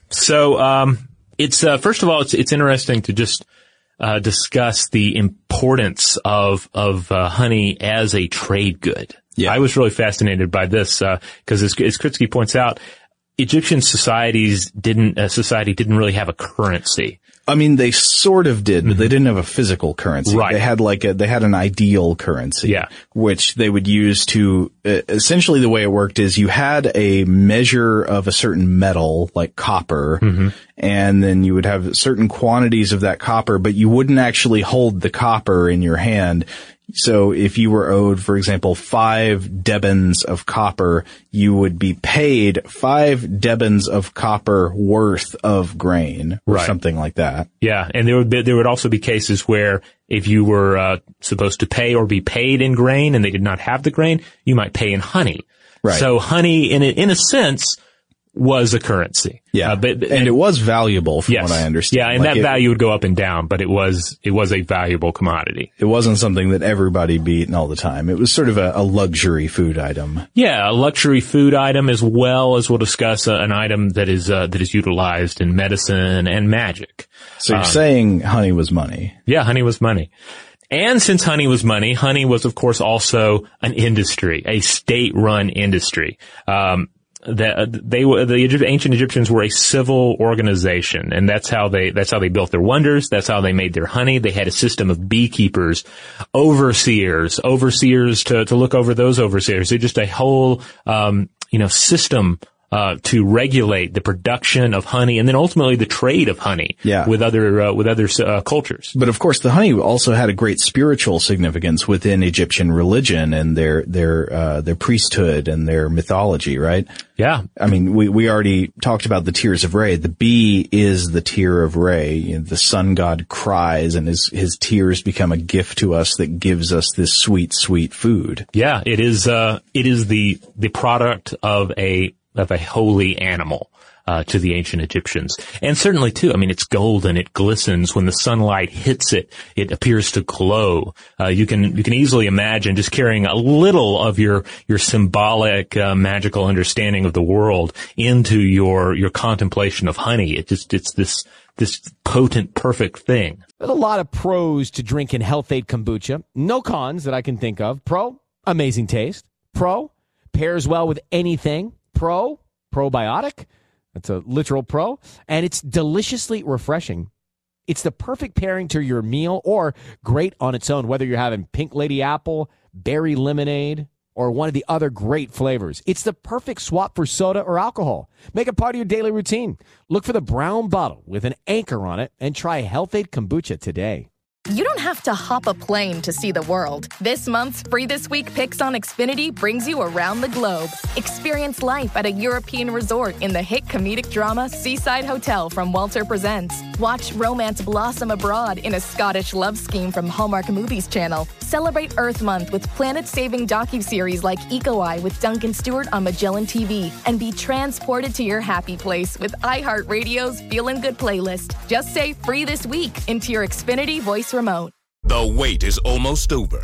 So, um, it's, uh, first of all, it's, it's interesting to just, uh, discuss the importance of, of, uh, honey as a trade good. Yeah. I was really fascinated by this, uh, cause as, as Kritsky points out, Egyptian societies didn't, uh, society didn't really have a currency. I mean, they sort of did, but they didn't have a physical currency. Right. They had like a, they had an ideal currency. Yeah. Which they would use to, uh, essentially the way it worked is you had a measure of a certain metal, like copper, mm-hmm. and then you would have certain quantities of that copper, but you wouldn't actually hold the copper in your hand. So if you were owed, for example, five debens of copper, you would be paid five debens of copper worth of grain, or right. something like that. Yeah, and there would be, there would also be cases where if you were uh, supposed to pay or be paid in grain and they did not have the grain, you might pay in honey. Right. So honey, in a, in a sense, was a currency. Yeah, uh, but, and, and it was valuable from yes. what I understand. Yeah, and like that it, value would go up and down, but it was it was a valuable commodity. It wasn't something that everybody be eating all the time. It was sort of a, a luxury food item. Yeah, a luxury food item, as well as we'll discuss uh, an item that is uh, that is utilized in medicine and magic. So you're um, saying honey was money? Yeah, honey was money. And since honey was money, honey was, of course, also an industry, a state-run industry. Um, that they were, the ancient Egyptians were a civil organization, and that's how they, that's how they built their wonders. That's how they made their honey. They had a system of beekeepers, overseers, overseers to, to look over those overseers. They're just a whole, um, you know, system Uh, to regulate the production of honey and then ultimately the trade of honey yeah. with other, uh, with other, uh, cultures. But of course the honey also had a great spiritual significance within Egyptian religion and their, their, uh, their priesthood and their mythology, right? Yeah. I mean, we, we already talked about the tears of Re. The bee is the tear of Re. You know, the sun god cries and his, his tears become a gift to us that gives us this sweet, sweet food. Yeah. It is, uh, it is the, the product of a, of a holy animal, uh, to the ancient Egyptians. And certainly too, I mean, it's golden, it glistens. When the sunlight hits it, it appears to glow. Uh, you can, you can easily imagine just carrying a little of your, your symbolic, uh, magical understanding of the world into your, your contemplation of honey. It just, it's this, this potent, perfect thing. There's a lot of pros to drinking Health Aid kombucha. No cons that I can think of. Pro, amazing taste. Pro, pairs well with anything. Pro, probiotic. That's a literal pro. And it's deliciously refreshing. It's the perfect pairing to your meal or great on its own, whether you're having pink lady apple, berry lemonade, or one of the other great flavors. It's the perfect swap for soda or alcohol. Make it part of your daily routine. Look for the brown bottle with an anchor on it and try Health Aid kombucha today. You don't have to hop a plane to see the world. This month's Free This Week Picks on Xfinity brings you around the globe. Experience life at a European resort in the hit comedic drama Seaside Hotel from Walter Presents. Watch romance blossom abroad in a Scottish love scheme from Hallmark Movies Channel. Celebrate Earth Month with planet-saving docuseries like Eco Eye with Duncan Stewart on Magellan T V. And be transported to your happy place with iHeartRadio's Feelin' Good playlist. Just say Free This Week into your Xfinity voice remote. The wait is almost over.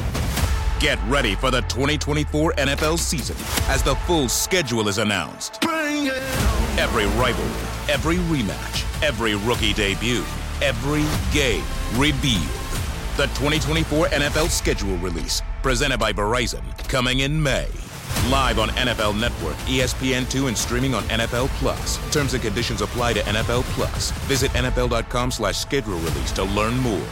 Get ready for the twenty twenty-four N F L season as the full schedule is announced. Every rivalry, every rematch, every rookie debut, every game revealed. The twenty twenty-four N F L schedule release, presented by Verizon, coming in May. Live on N F L Network, E S P N two, and streaming on N F L Plus. Terms and conditions apply to N F L Plus. Visit N F L dot com slash schedule release to learn more.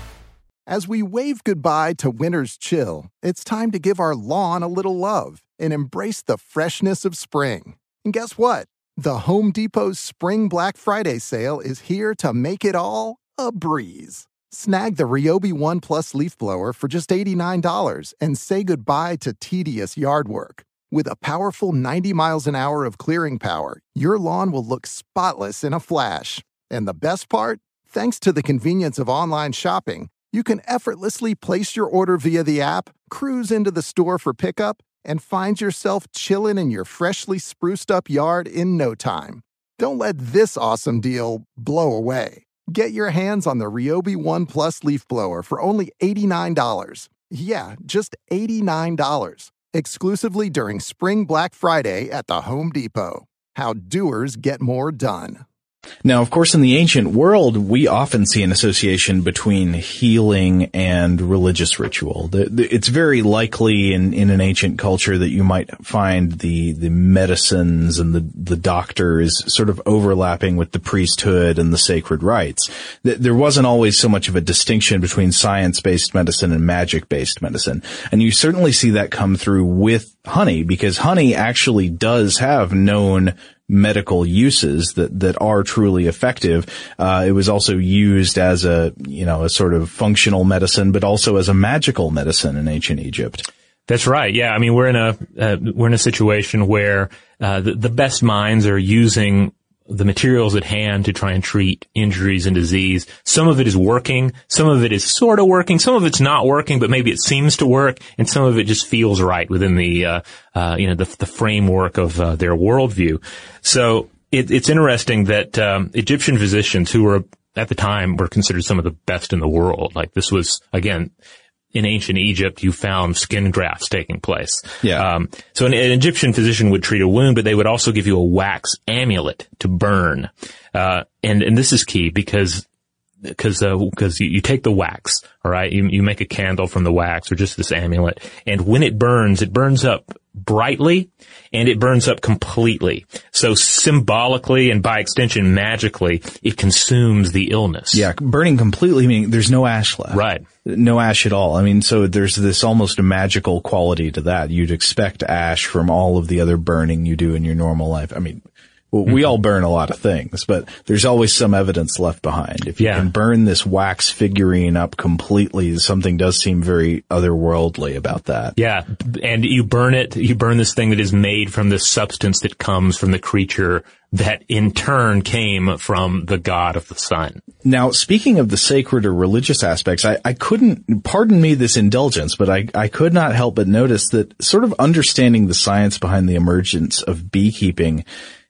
As we wave goodbye to winter's chill, it's time to give our lawn a little love and embrace the freshness of spring. And guess what? The Home Depot's Spring Black Friday sale is here to make it all a breeze. Snag the Ryobi One Plus leaf blower for just eighty-nine dollars and say goodbye to tedious yard work. With a powerful ninety miles an hour of clearing power, your lawn will look spotless in a flash. And the best part? Thanks to the convenience of online shopping, you can effortlessly place your order via the app, cruise into the store for pickup, and find yourself chilling in your freshly spruced up yard in no time. Don't let this awesome deal blow away. Get your hands on the Ryobi One Plus leaf blower for only eighty-nine dollars. Yeah, just eighty-nine dollars. Exclusively during Spring Black Friday at the Home Depot. How doers get more done. Now, of course, in the ancient world, we often see an association between healing and religious ritual. It's very likely in, in an ancient culture that you might find the, the medicines and the, the doctors sort of overlapping with the priesthood and the sacred rites. There wasn't always so much of a distinction between science-based medicine and magic-based medicine. And you certainly see that come through with honey, because honey actually does have known medical uses that, that are truly effective. Uh, it was also used as a, you know, a sort of functional medicine, but also as a magical medicine in ancient Egypt. That's right. Yeah. I mean, we're in a, uh, we're in a situation where, uh, the, the best minds are using the materials at hand to try and treat injuries and disease. Some of it is working. Some of it is sort of working. Some of it's not working, but maybe it seems to work. And some of it just feels right within the, uh, uh, you know, the, the framework of uh, their worldview. So it, it's interesting that, um, Egyptian physicians who were at the time were considered some of the best in the world. Like this was, again, in ancient Egypt, you found skin grafts taking place. Yeah. Um, so an, an Egyptian physician would treat a wound, but they would also give you a wax amulet to burn. Uh, and, and this is key because, because, uh, because you, you take the wax, all right? You, you make a candle from the wax or just this amulet. And when it burns, it burns up brightly and it burns up completely. So symbolically and by extension magically, it consumes the illness. Yeah. Burning completely meaning there's no ash left. Right. No ash at all. I mean, so there's this almost a magical quality to that. You'd expect ash from all of the other burning you do in your normal life. I mean, well, we all burn a lot of things, but there's always some evidence left behind. If you Yeah. can burn this wax figurine up completely, something does seem very otherworldly about that. Yeah. And you burn it, you burn this thing that is made from the substance that comes from the creature that in turn came from the god of the sun. Now, speaking of the sacred or religious aspects, I, I couldn't, pardon me this indulgence, but I, I could not help but notice that sort of understanding the science behind the emergence of beekeeping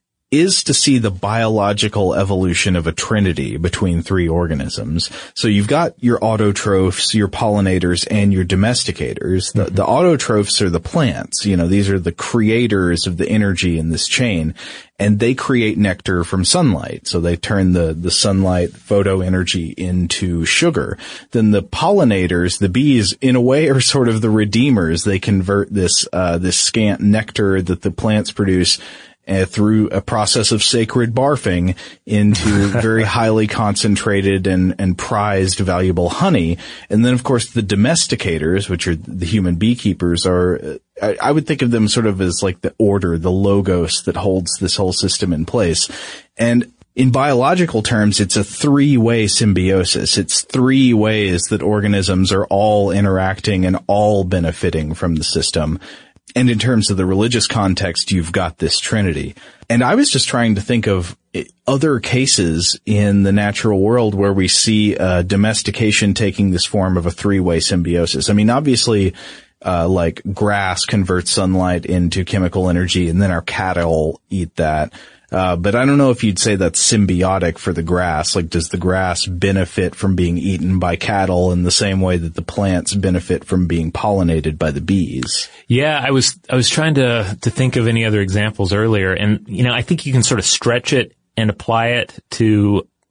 is to see the biological evolution of a trinity between three organisms. So you've got your autotrophs, your pollinators, and your domesticators. The, the autotrophs are the plants. You know, these are the creators of the energy in this chain, and they create nectar from sunlight. So they turn the, the sunlight photo energy into sugar. Then the pollinators, the bees, in a way are sort of the redeemers. They convert this, uh, this scant nectar that the plants produce Uh, through a process of sacred barfing into very highly concentrated and, and prized valuable honey. And then, of course, the domesticators, which are the human beekeepers, are, I, I would think of them sort of as like the order, the logos that holds this whole system in place. And in biological terms, it's a three-way symbiosis. It's three ways that organisms are all interacting and all benefiting from the system. And in terms of the religious context, you've got this trinity. And I was just trying to think of other cases in the natural world where we see uh, domestication taking this form of a three-way symbiosis. I mean, obviously, uh, like grass converts sunlight into chemical energy, and then our cattle eat that. Uh, but I don't know if you'd say that's symbiotic for the grass. Like, does the grass benefit from being eaten by cattle in the same way that the plants benefit from being pollinated by the bees? Yeah, I was, I was trying to, to think of any other examples earlier. And, you know, I think you can sort of stretch it and apply it to,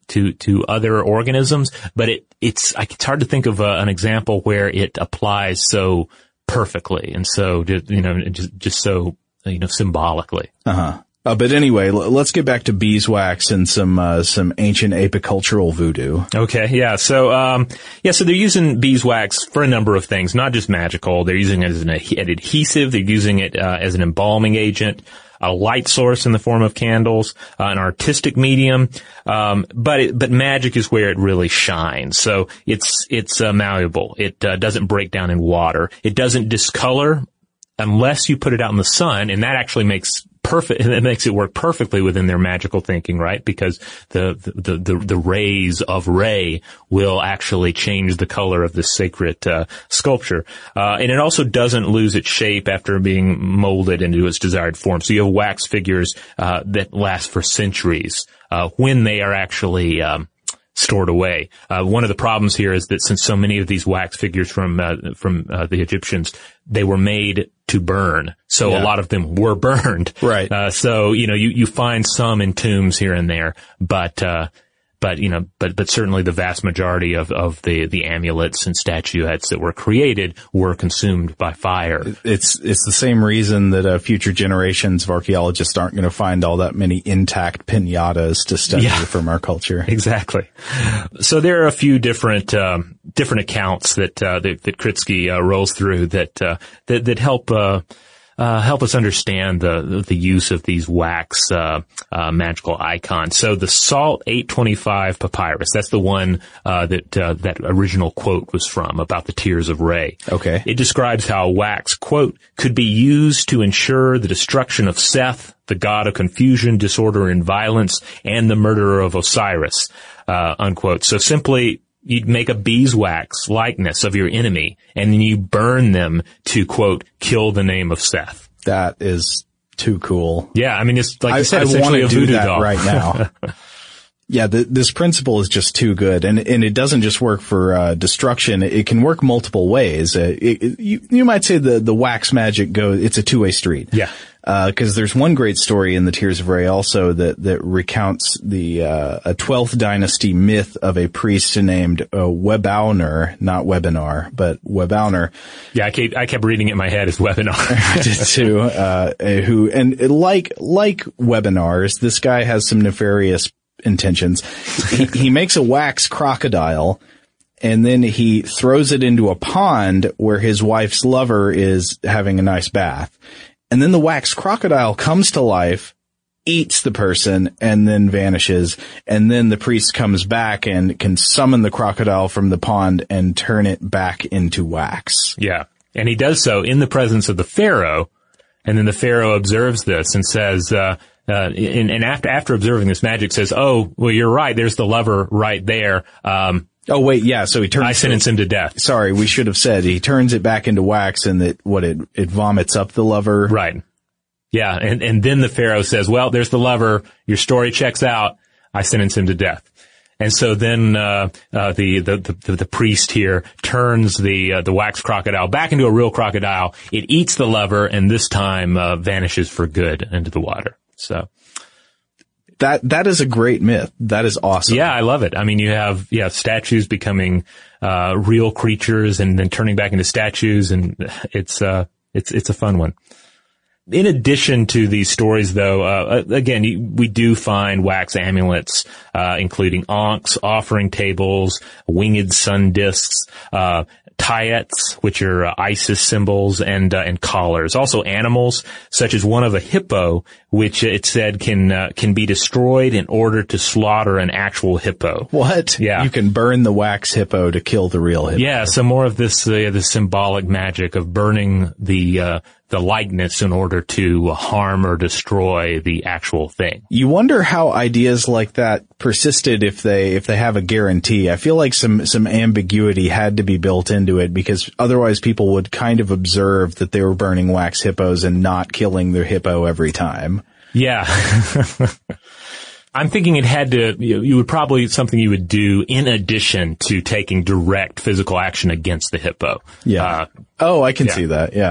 to, to other organisms, but it, it's, it's hard to think of a, an example where it applies so perfectly and so, you know, just, just so, you know, symbolically. Uh-huh. Uh, but anyway, l- let's get back to beeswax and some, uh, some ancient apicultural voodoo. Okay. Yeah. So, um, yeah, so they're using beeswax for a number of things, not just magical. They're using it as an, an adhesive. They're using it, uh, as an embalming agent, a light source in the form of candles, uh, an artistic medium. Um, but it, but magic is where it really shines. So it's, it's, uh, malleable. It, uh, doesn't break down in water. It doesn't discolor unless you put it out in the sun, and that actually makes perfect, it makes it work perfectly within their magical thinking, right? Because the, the, the, the rays of Re will actually change the color of this sacred, uh, sculpture. Uh, and it also doesn't lose its shape after being molded into its desired form. So you have wax figures, uh, that last for centuries, uh, when they are actually, um, stored away. Uh, one of the problems here is that since so many of these wax figures from, uh, from, uh, the Egyptians, they were made to burn. So yeah. a lot of them were burned. Right. Uh, so, you know, you, you find some in tombs here and there, but, uh, but, you know, but, but certainly the vast majority of, of the, the amulets and statuettes that were created were consumed by fire. It's, it's the same reason that, uh, future generations of archaeologists aren't going to find all that many intact piñatas to study yeah, from our culture. Exactly. So there are a few different, um, different accounts that, uh, that, that Kritsky, uh, rolls through that, uh, that, that help, uh, Uh, help us understand the, the use of these wax, uh, uh, magical icons. So the Salt eight twenty-five papyrus, that's the one, uh, that, uh, that original quote was from about the Tears of Re. Okay. It describes how wax, quote, could be used to ensure the destruction of Seth, the god of confusion, disorder, and violence, and the murderer of Osiris, uh, unquote. So simply, you'd make a beeswax likeness of your enemy, and then you burn them to, quote, kill the name of Seth. That is too cool. Yeah, I mean, it's like I, you said, I essentially want a to do voodoo that doll. right now. Yeah, the, this principle is just too good, and and it doesn't just work for uh, destruction. It can work multiple ways. Uh, it, it, you, you might say the the wax magic goes. It's a two way street. Yeah. Because uh, there's one great story in the Tears of Re also that that recounts the uh, a twelfth dynasty myth of a priest named uh, Webauner, not Webinar, but Webauner. Yeah, I kept I kept reading it in my head as Webinar. I did too. Uh, who and like like webinars, this guy has some nefarious intentions. he, he makes a wax crocodile, and then he throws it into a pond where his wife's lover is having a nice bath. And then the wax crocodile comes to life, eats the person, and then vanishes. And then the priest comes back and can summon the crocodile from the pond and turn it back into wax. Yeah. And he does so in the presence of the pharaoh. And then the pharaoh observes this and says, uh, uh, and, and after, after observing this magic says, oh, well, you're right. There's the lover right there. Um, Oh, wait, yeah, so he turns... I sentence him to death. Sorry, we should have said he turns it back into wax and that, what, it, it vomits up the lover? Right. Yeah, and, and then the pharaoh says, well, there's the lover, your story checks out, I sentence him to death. And so then, uh, uh, the, the, the, the priest here turns the, uh, the wax crocodile back into a real crocodile. It eats the lover and this time, uh, vanishes for good into the water. So. That, that is a great myth. That is awesome. Yeah, I love it. I mean, you have, yeah, statues becoming, uh, real creatures and then turning back into statues, and it's, uh, it's, it's a fun one. In addition to these stories, though, uh, again, we do find wax amulets, uh, including ankhs, offering tables, winged sun discs, uh, tayets, which are uh, Isis symbols, and uh, and collars. Also animals, such as one of a hippo, which it said can uh, can be destroyed in order to slaughter an actual hippo. What? Yeah. You can burn the wax hippo to kill the real hippo. Yeah, so more of this, uh, the symbolic magic of burning the, uh, the likeness in order to harm or destroy the actual thing. You wonder how ideas like that persisted if they, if they have a guarantee. I feel like some, some ambiguity had to be built into it, because otherwise people would kind of observe that they were burning wax hippos and not killing their hippo every time. Yeah. I'm thinking it had to, you, you would probably, something you would do in addition to taking direct physical action against the hippo. Yeah. Uh, oh, I can yeah. see that. Yeah.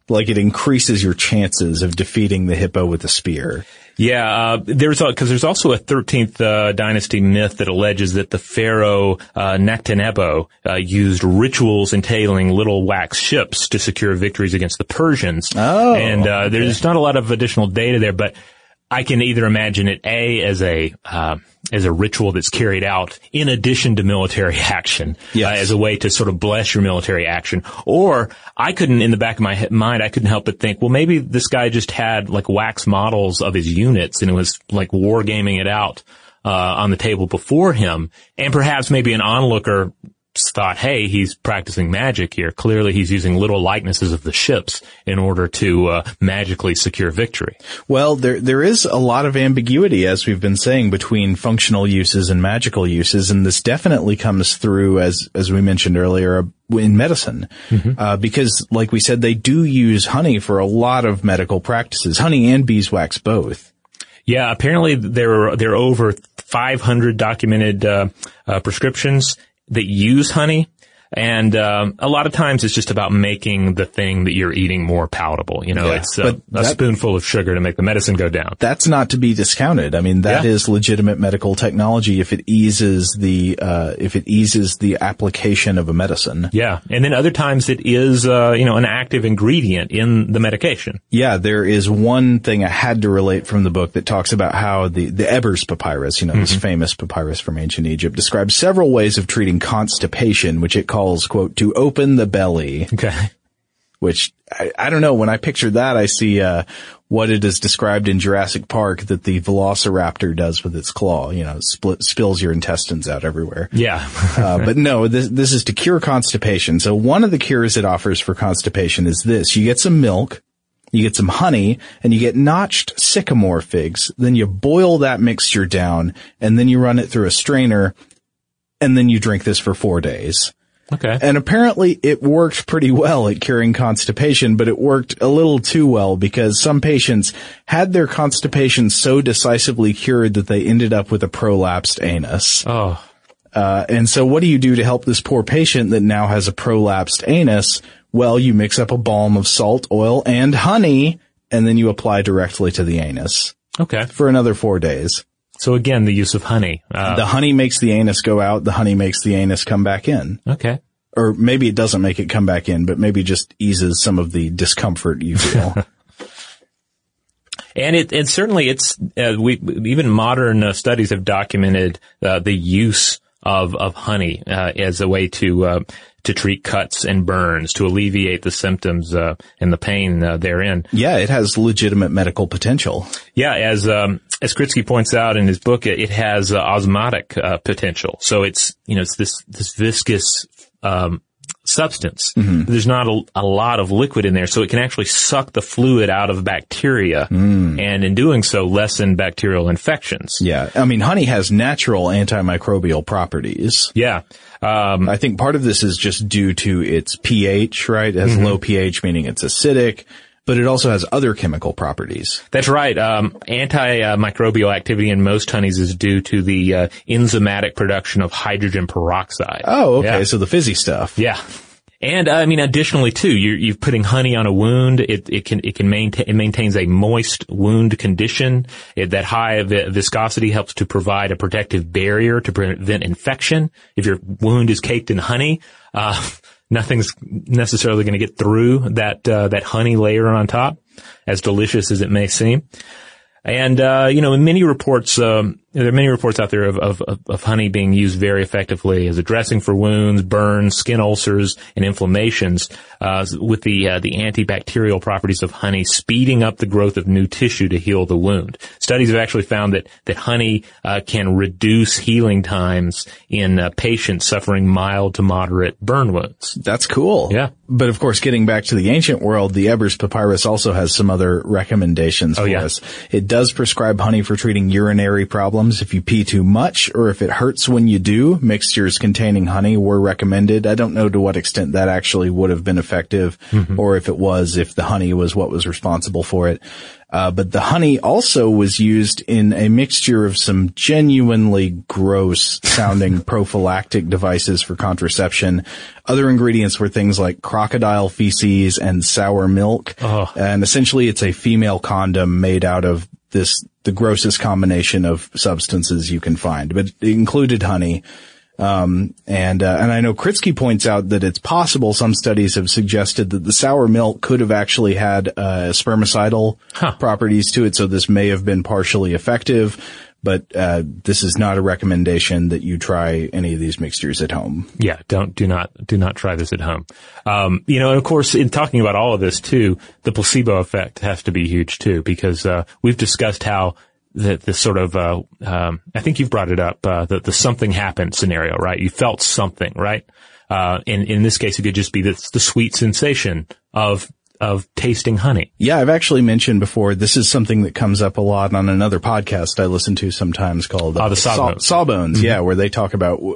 Like it increases your chances of defeating the hippo with a spear. Yeah, uh, there's because there's also a thirteenth uh, dynasty myth that alleges that the pharaoh uh, Nectanebo uh, used rituals entailing little wax ships to secure victories against the Persians. Oh, and uh, okay. There's not a lot of additional data there, but I can either imagine it A as a uh, as a ritual that's carried out in addition to military action, yes. uh, as a way to sort of bless your military action. Or I couldn't, in the back of my mind, I couldn't help but think, well, maybe this guy just had like wax models of his units and it was like wargaming it out uh on the table before him, and perhaps maybe an onlooker thought, hey, he's practicing magic here. Clearly he's using little likenesses of the ships in order to uh, magically secure victory. Well, there there is a lot of ambiguity, as we've been saying, between functional uses and magical uses, and this definitely comes through, as as we mentioned earlier, in medicine. Mm-hmm. Uh, because, like we said, they do use honey for a lot of medical practices, honey and beeswax both. Yeah, apparently there are, there are over five hundred documented uh, uh prescriptions that use honey, and um, a lot of times it's just about making the thing that you're eating more palatable. You know, yeah, it's uh, a that, spoonful of sugar to make the medicine go down. That's not to be discounted. I mean, that yeah. is legitimate medical technology if it eases the uh if it eases the application of a medicine. Yeah, and then other times it is uh you know an active ingredient in the medication. Yeah, there is one thing I had to relate from the book that talks about how the the Ebers Papyrus, you know, mm-hmm. this famous papyrus from ancient Egypt, describes several ways of treating constipation, which it calls, quote, to open the belly. Okay. Which, I, I don't know, when I picture that, I see, uh, what it is described in Jurassic Park that the velociraptor does with its claw, you know, split, spills your intestines out everywhere. Yeah. uh, but no, this, this is to cure constipation. So one of the cures it offers for constipation is this. You get some milk, you get some honey, and you get notched sycamore figs. Then you boil that mixture down, and then you run it through a strainer, and then you drink this for four days. Okay. And apparently it worked pretty well at curing constipation, but it worked a little too well because some patients had their constipation so decisively cured that they ended up with a prolapsed anus. Oh. Uh, and so what do you do to help this poor patient that now has a prolapsed anus? Well, you mix up a balm of salt, oil, and honey, and then you apply directly to the anus. Okay. For another four days. So again, the use of honey. Uh, the honey makes the anus go out. The honey makes the anus come back in. Okay. Or maybe it doesn't make it come back in, but maybe just eases some of the discomfort you feel. And it, and certainly it's, uh, we, even modern uh, studies have documented, uh, the use of, of honey, uh, as a way to, uh, to treat cuts and burns, to alleviate the symptoms, uh, and the pain, uh, therein. Yeah, it has legitimate medical potential. Yeah, as, um, as Kritsky points out in his book, it, it has, uh, osmotic, uh, potential. So it's, you know, it's this, this viscous, um, substance. Mm-hmm. There's not a, a lot of liquid in there, so it can actually suck the fluid out of bacteria, mm. and in doing so, lessen bacterial infections. Yeah. I mean, honey has natural antimicrobial properties. Yeah. Um, I think part of this is just due to its pH, right? It has mm-hmm. low pH, meaning it's acidic, but it also has other chemical properties. That's right. Um, antimicrobial activity in most honeys is due to the uh, enzymatic production of hydrogen peroxide. Oh, okay. Yeah. So the fizzy stuff. Yeah. And uh, I mean, additionally, too, you're, you're putting honey on a wound. It, it can it can maintain it maintains a moist wound condition. It, that high vi- viscosity helps to provide a protective barrier to prevent infection. If your wound is caked in honey, uh, nothing's necessarily going to get through that uh, that honey layer on top, as delicious as it may seem. And, uh, you know, in many reports, um, there are many reports out there of, of, of honey being used very effectively as a dressing for wounds, burns, skin ulcers, and inflammations, uh, with the, uh, the antibacterial properties of honey speeding up the growth of new tissue to heal the wound. Studies have actually found that, that honey, uh, can reduce healing times in, uh, patients suffering mild to moderate burn wounds. That's cool. Yeah. But of course, getting back to the ancient world, the Ebers Papyrus also has some other recommendations oh, for yeah. us. It does prescribe honey for treating urinary problems. If you pee too much or if it hurts when you do, mixtures containing honey were recommended. I don't know to what extent that actually would have been effective, mm-hmm. or if it was, if the honey was what was responsible for it. Uh, but the honey also was used in a mixture of some genuinely gross sounding prophylactic devices for contraception. Other ingredients were things like crocodile feces and sour milk. Oh. And essentially it's a female condom made out of this, the grossest combination of substances you can find, but it included honey. Um, and, uh, and I know Kritsky points out that it's possible some studies have suggested that the sour milk could have actually had, uh, spermicidal huh. properties to it. So this may have been partially effective, but, uh, this is not a recommendation that you try any of these mixtures at home. Yeah. Don't, do not, do not try this at home. Um, you know, and of course, in talking about all of this too, the placebo effect has to be huge too, because, uh, we've discussed how that this sort of, uh, um, I think you've brought it up, uh, the, the something happened scenario, right? You felt something, right? Uh, in, in this case, it could just be the, the sweet sensation of, of tasting honey. Yeah, I've actually mentioned before, this is something that comes up a lot on another podcast I listen to sometimes called, uh, oh, the Sawbones. Saw, Sawbones, mm-hmm. Yeah, where they talk about w-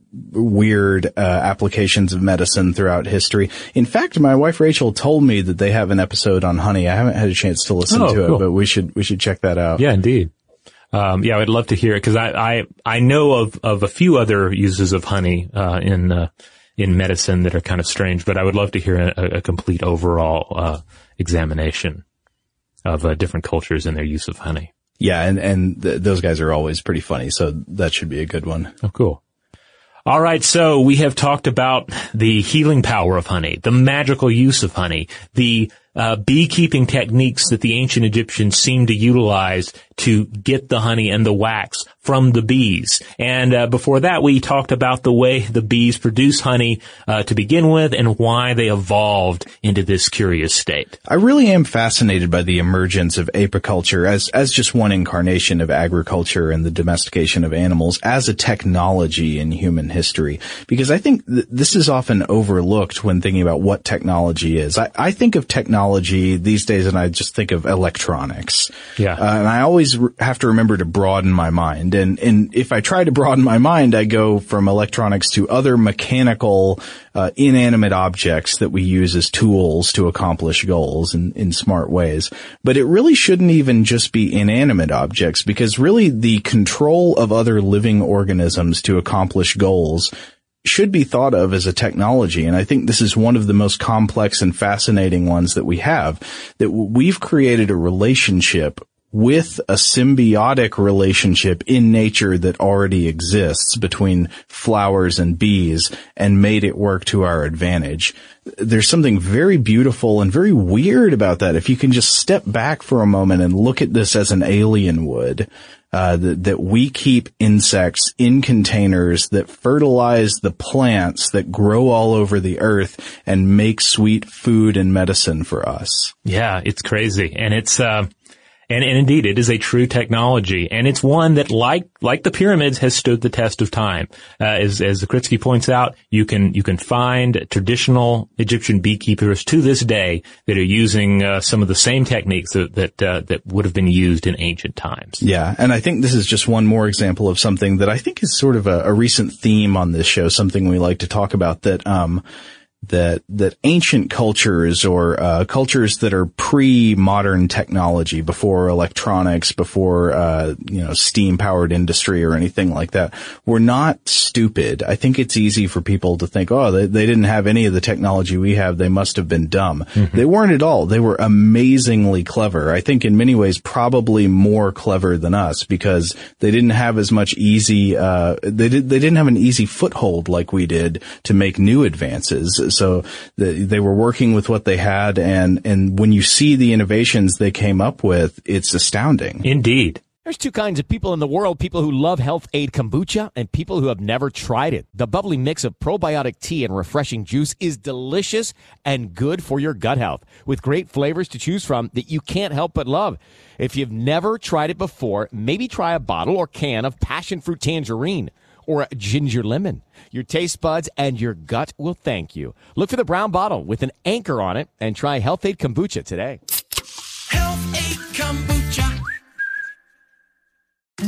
weird, uh, applications of medicine throughout history. In fact, my wife Rachel told me that they have an episode on honey. I haven't had a chance to listen oh, to cool. it, but we should, we should check that out. Yeah, indeed. Um, yeah, I'd love to hear it because I, I, I know of, of a few other uses of honey, uh, in, uh, in medicine that are kind of strange, but I would love to hear a, a complete overall, uh, examination of, uh, different cultures and their use of honey. Yeah, and, and th- those guys are always pretty funny, so that should be a good one. Oh, cool. All right, so we have talked about the healing power of honey, the magical use of honey, the uh, beekeeping techniques that the ancient Egyptians seemed to utilize to get the honey and the wax from the bees. And uh, before that, we talked about the way the bees produce honey uh, to begin with and why they evolved into this curious state. I really am fascinated by the emergence of apiculture as as just one incarnation of agriculture and the domestication of animals as a technology in human history, because I think th- this is often overlooked when thinking about what technology is. I, I think of technology these days and I just think of electronics. Yeah. Uh, and I always have to remember to broaden my mind. And, and if I try to broaden my mind, I go from electronics to other mechanical, uh, inanimate objects that we use as tools to accomplish goals in, in smart ways. But it really shouldn't even just be inanimate objects, because really the control of other living organisms to accomplish goals should be thought of as a technology. And I think this is one of the most complex and fascinating ones that we have, that we've created a relationship with a symbiotic relationship in nature that already exists between flowers and bees and made it work to our advantage. There's something very beautiful and very weird about that. If you can just step back for a moment and look at this as an alien would, uh, that, that we keep insects in containers that fertilize the plants that grow all over the earth and make sweet food and medicine for us. Yeah, it's crazy. And it's, uh, And, and indeed, it is a true technology, and it's one that, like like the pyramids, has stood the test of time. Uh, as as Kritsky points out, you can you can find traditional Egyptian beekeepers to this day that are using uh, some of the same techniques that that, uh, that would have been used in ancient times. Yeah, and I think this is just one more example of something that I think is sort of a, a recent theme on this show, something we like to talk about, that um that that ancient cultures or uh cultures that are pre-modern technology, before electronics, before uh you know steam-powered industry or anything like that, were not stupid. I think it's easy for people to think, oh, they, they didn't have any of the technology we have, they must have been dumb. Mm-hmm. They weren't at all. They were amazingly clever. I think in many ways probably more clever than us, because they didn't have as much easy uh they did they didn't have an easy foothold like we did to make new advances. So the, they were working with what they had, and, and when you see the innovations they came up with, it's astounding. Indeed. There's two kinds of people in the world, people who love Health Aid Kombucha and people who have never tried it. The bubbly mix of probiotic tea and refreshing juice is delicious and good for your gut health, with great flavors to choose from that you can't help but love. If you've never tried it before, maybe try a bottle or can of passion fruit tangerine or a ginger lemon. Your taste buds and your gut will thank you. Look for the brown bottle with an anchor on it and try Health Aid Kombucha today. Health Aid Kombucha.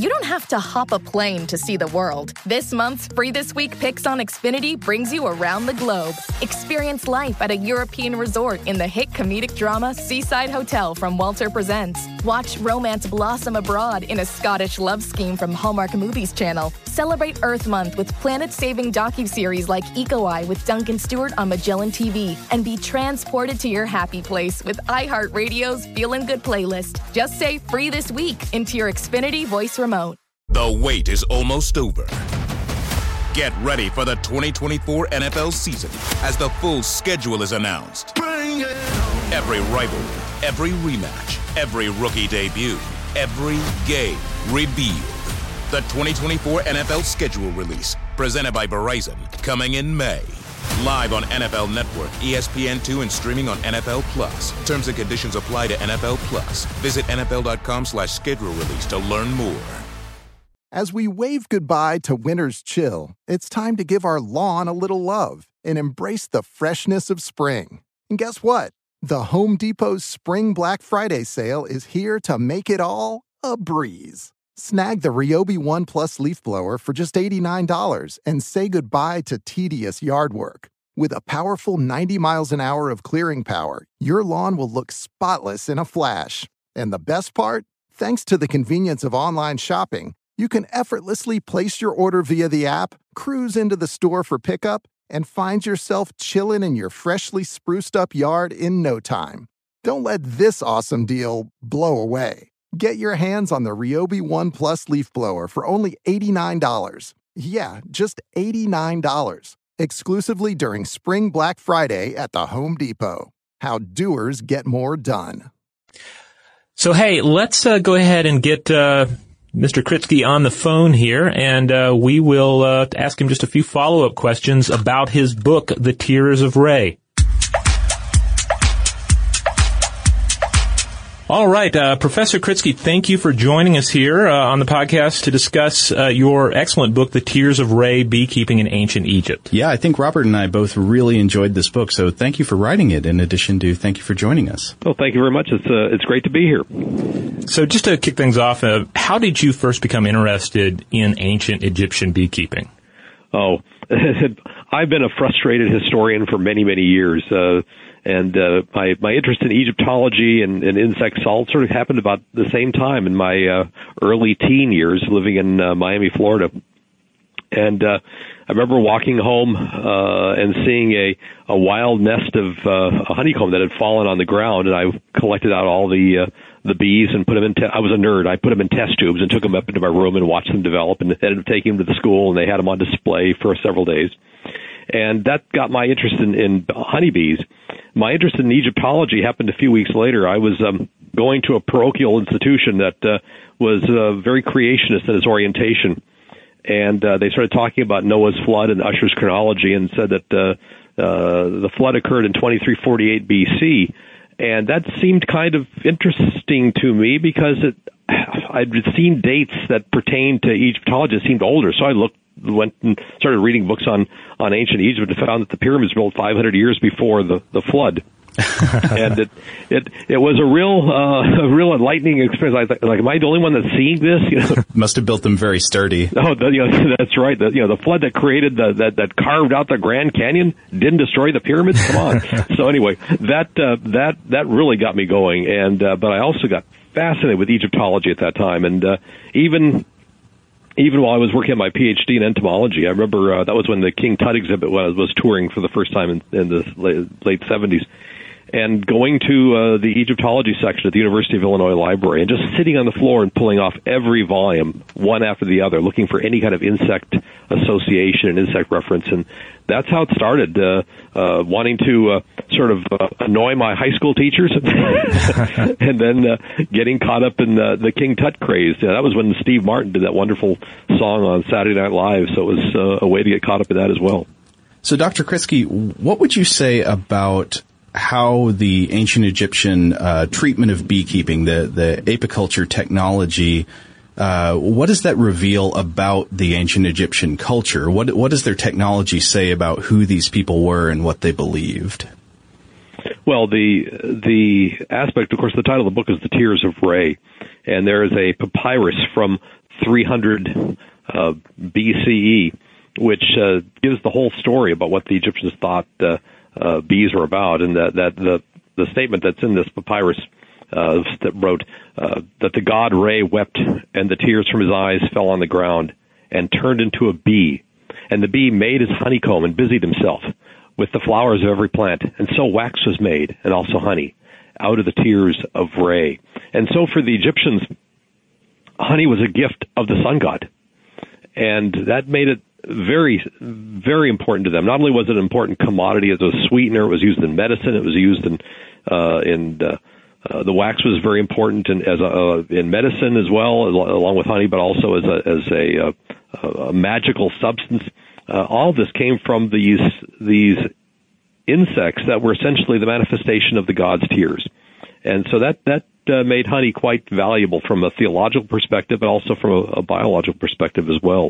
You don't have to hop a plane to see the world. This month's Free This Week Picks on Xfinity brings you around the globe. Experience life at a European resort in the hit comedic drama Seaside Hotel from Walter Presents. Watch romance blossom abroad in a Scottish love scheme from Hallmark Movies Channel. Celebrate Earth Month with planet-saving docuseries like Eco Eye with Duncan Stewart on Magellan T V. And be transported to your happy place with iHeartRadio's Feelin' Good playlist. Just say Free This Week into your Xfinity voice remote. The wait is almost over. Get ready for the twenty twenty-four N F L season as the full schedule is announced. Bring it on. Every rivalry, every rematch, every rookie debut, every game revealed. The twenty twenty-four N F L schedule release, presented by Verizon, coming in May. Live on N F L Network, E S P N two, and streaming on N F L Plus. Terms and conditions apply to N F L Plus. Visit N F L dot com slash schedule release to learn more. As we wave goodbye to winter's chill, it's time to give our lawn a little love and embrace the freshness of spring. And guess what? The Home Depot's Spring Black Friday sale is here to make it all a breeze. Snag the Ryobi One Plus leaf blower for just eighty-nine dollars and say goodbye to tedious yard work. With a powerful ninety miles an hour of clearing power, your lawn will look spotless in a flash. And the best part? Thanks to the convenience of online shopping, you can effortlessly place your order via the app, cruise into the store for pickup, and find yourself chilling in your freshly spruced up yard in no time. Don't let this awesome deal blow away. Get your hands on the Ryobi One Plus leaf blower for only eighty-nine dollars. Yeah, just eighty-nine dollars. Exclusively during Spring Black Friday at the Home Depot. How doers get more done. So, hey, let's uh, go ahead and get uh, Mister Kritzky on the phone here, and uh, we will uh, ask him just a few follow-up questions about his book, The Tears of Ray. All right, uh, Professor Kritzky, thank you for joining us here uh, on the podcast to discuss uh, your excellent book, The Tears of Ray, Beekeeping in Ancient Egypt. Yeah, I think Robert and I both really enjoyed this book, so thank you for writing it, in addition to thank you for joining us. Well, thank you very much. It's uh, it's great to be here. So just to kick things off, uh, how did you first become interested in ancient Egyptian beekeeping? Oh, I've been a frustrated historian for many, many years. Uh, And uh, my my interest in Egyptology and, and insects all sort of happened about the same time in my uh, early teen years, living in uh, Miami, Florida. And uh, I remember walking home uh, and seeing a, a wild nest of uh, a honeycomb that had fallen on the ground, and I collected out all the uh, the bees and put them in. Te- I was a nerd. I put them in test tubes and took them up into my room and watched them develop, and ended up taking them to the school, and they had them on display for several days. And that got my interest in, in honeybees. My interest in Egyptology happened a few weeks later. I was um, going to a parochial institution that uh, was uh, very creationist in its orientation. And uh, they started talking about Noah's flood and Usher's chronology, and said that uh, uh, the flood occurred in twenty-three forty-eight B C. And that seemed kind of interesting to me because it, I'd seen dates that pertained to Egyptology. It seemed older, so I looked. went and started reading books on, on ancient Egypt and found that the pyramids were built five hundred years before the, the flood. And it, it, it was a real, uh, a real enlightening experience. Like, like, am I the only one that's seeing this? You know? Must have built them very sturdy. Oh, the, you know, that's right. The, you know, the flood that created the, that, that carved out the Grand Canyon didn't destroy the pyramids. Come on. So anyway, that, uh, that, that really got me going. And, uh, but I also got fascinated with Egyptology at that time. And, uh, even, Even while I was working on my P H D in entomology, I remember uh, that was when the King Tut exhibit was, was touring for the first time in, in the late, late seventies. And going to uh, the Egyptology section at the University of Illinois Library and just sitting on the floor and pulling off every volume, one after the other, looking for any kind of insect association and insect reference. And that's how it started, uh, uh, wanting to uh, sort of uh, annoy my high school teachers and then uh, getting caught up in the, the King Tut craze. Yeah, that was when Steve Martin did that wonderful song on Saturday Night Live, so it was uh, a way to get caught up in that as well. So, Doctor Kritzky, what would you say about how the ancient Egyptian uh, treatment of beekeeping, the, the apiculture technology, uh, what does that reveal about the ancient Egyptian culture? What, what does their technology say about who these people were and what they believed? Well, the the aspect, of course, the title of the book is The Tears of Ray, and there is a papyrus from three hundred uh, B C E, which uh, gives the whole story about what the Egyptians thought uh, uh, bees were about, and that, that the the statement that's in this papyrus uh, that wrote uh, that the god Re wept, and the tears from his eyes fell on the ground and turned into a bee, and the bee made his honeycomb and busied himself with the flowers of every plant, and so wax was made, and also honey, out of the tears of Re. And so for the Egyptians, honey was a gift of the sun god, and that made it very, very important to them. Not only was it an important commodity as a sweetener, it was used in medicine, it was used in uh, in uh, uh, the wax was very important in, as a, uh, in medicine as well, along with honey, but also as a as a, uh, a magical substance. Uh, all this came from these these insects that were essentially the manifestation of the god's tears, and so that that uh, made honey quite valuable from a theological perspective, but also from a, a biological perspective as well.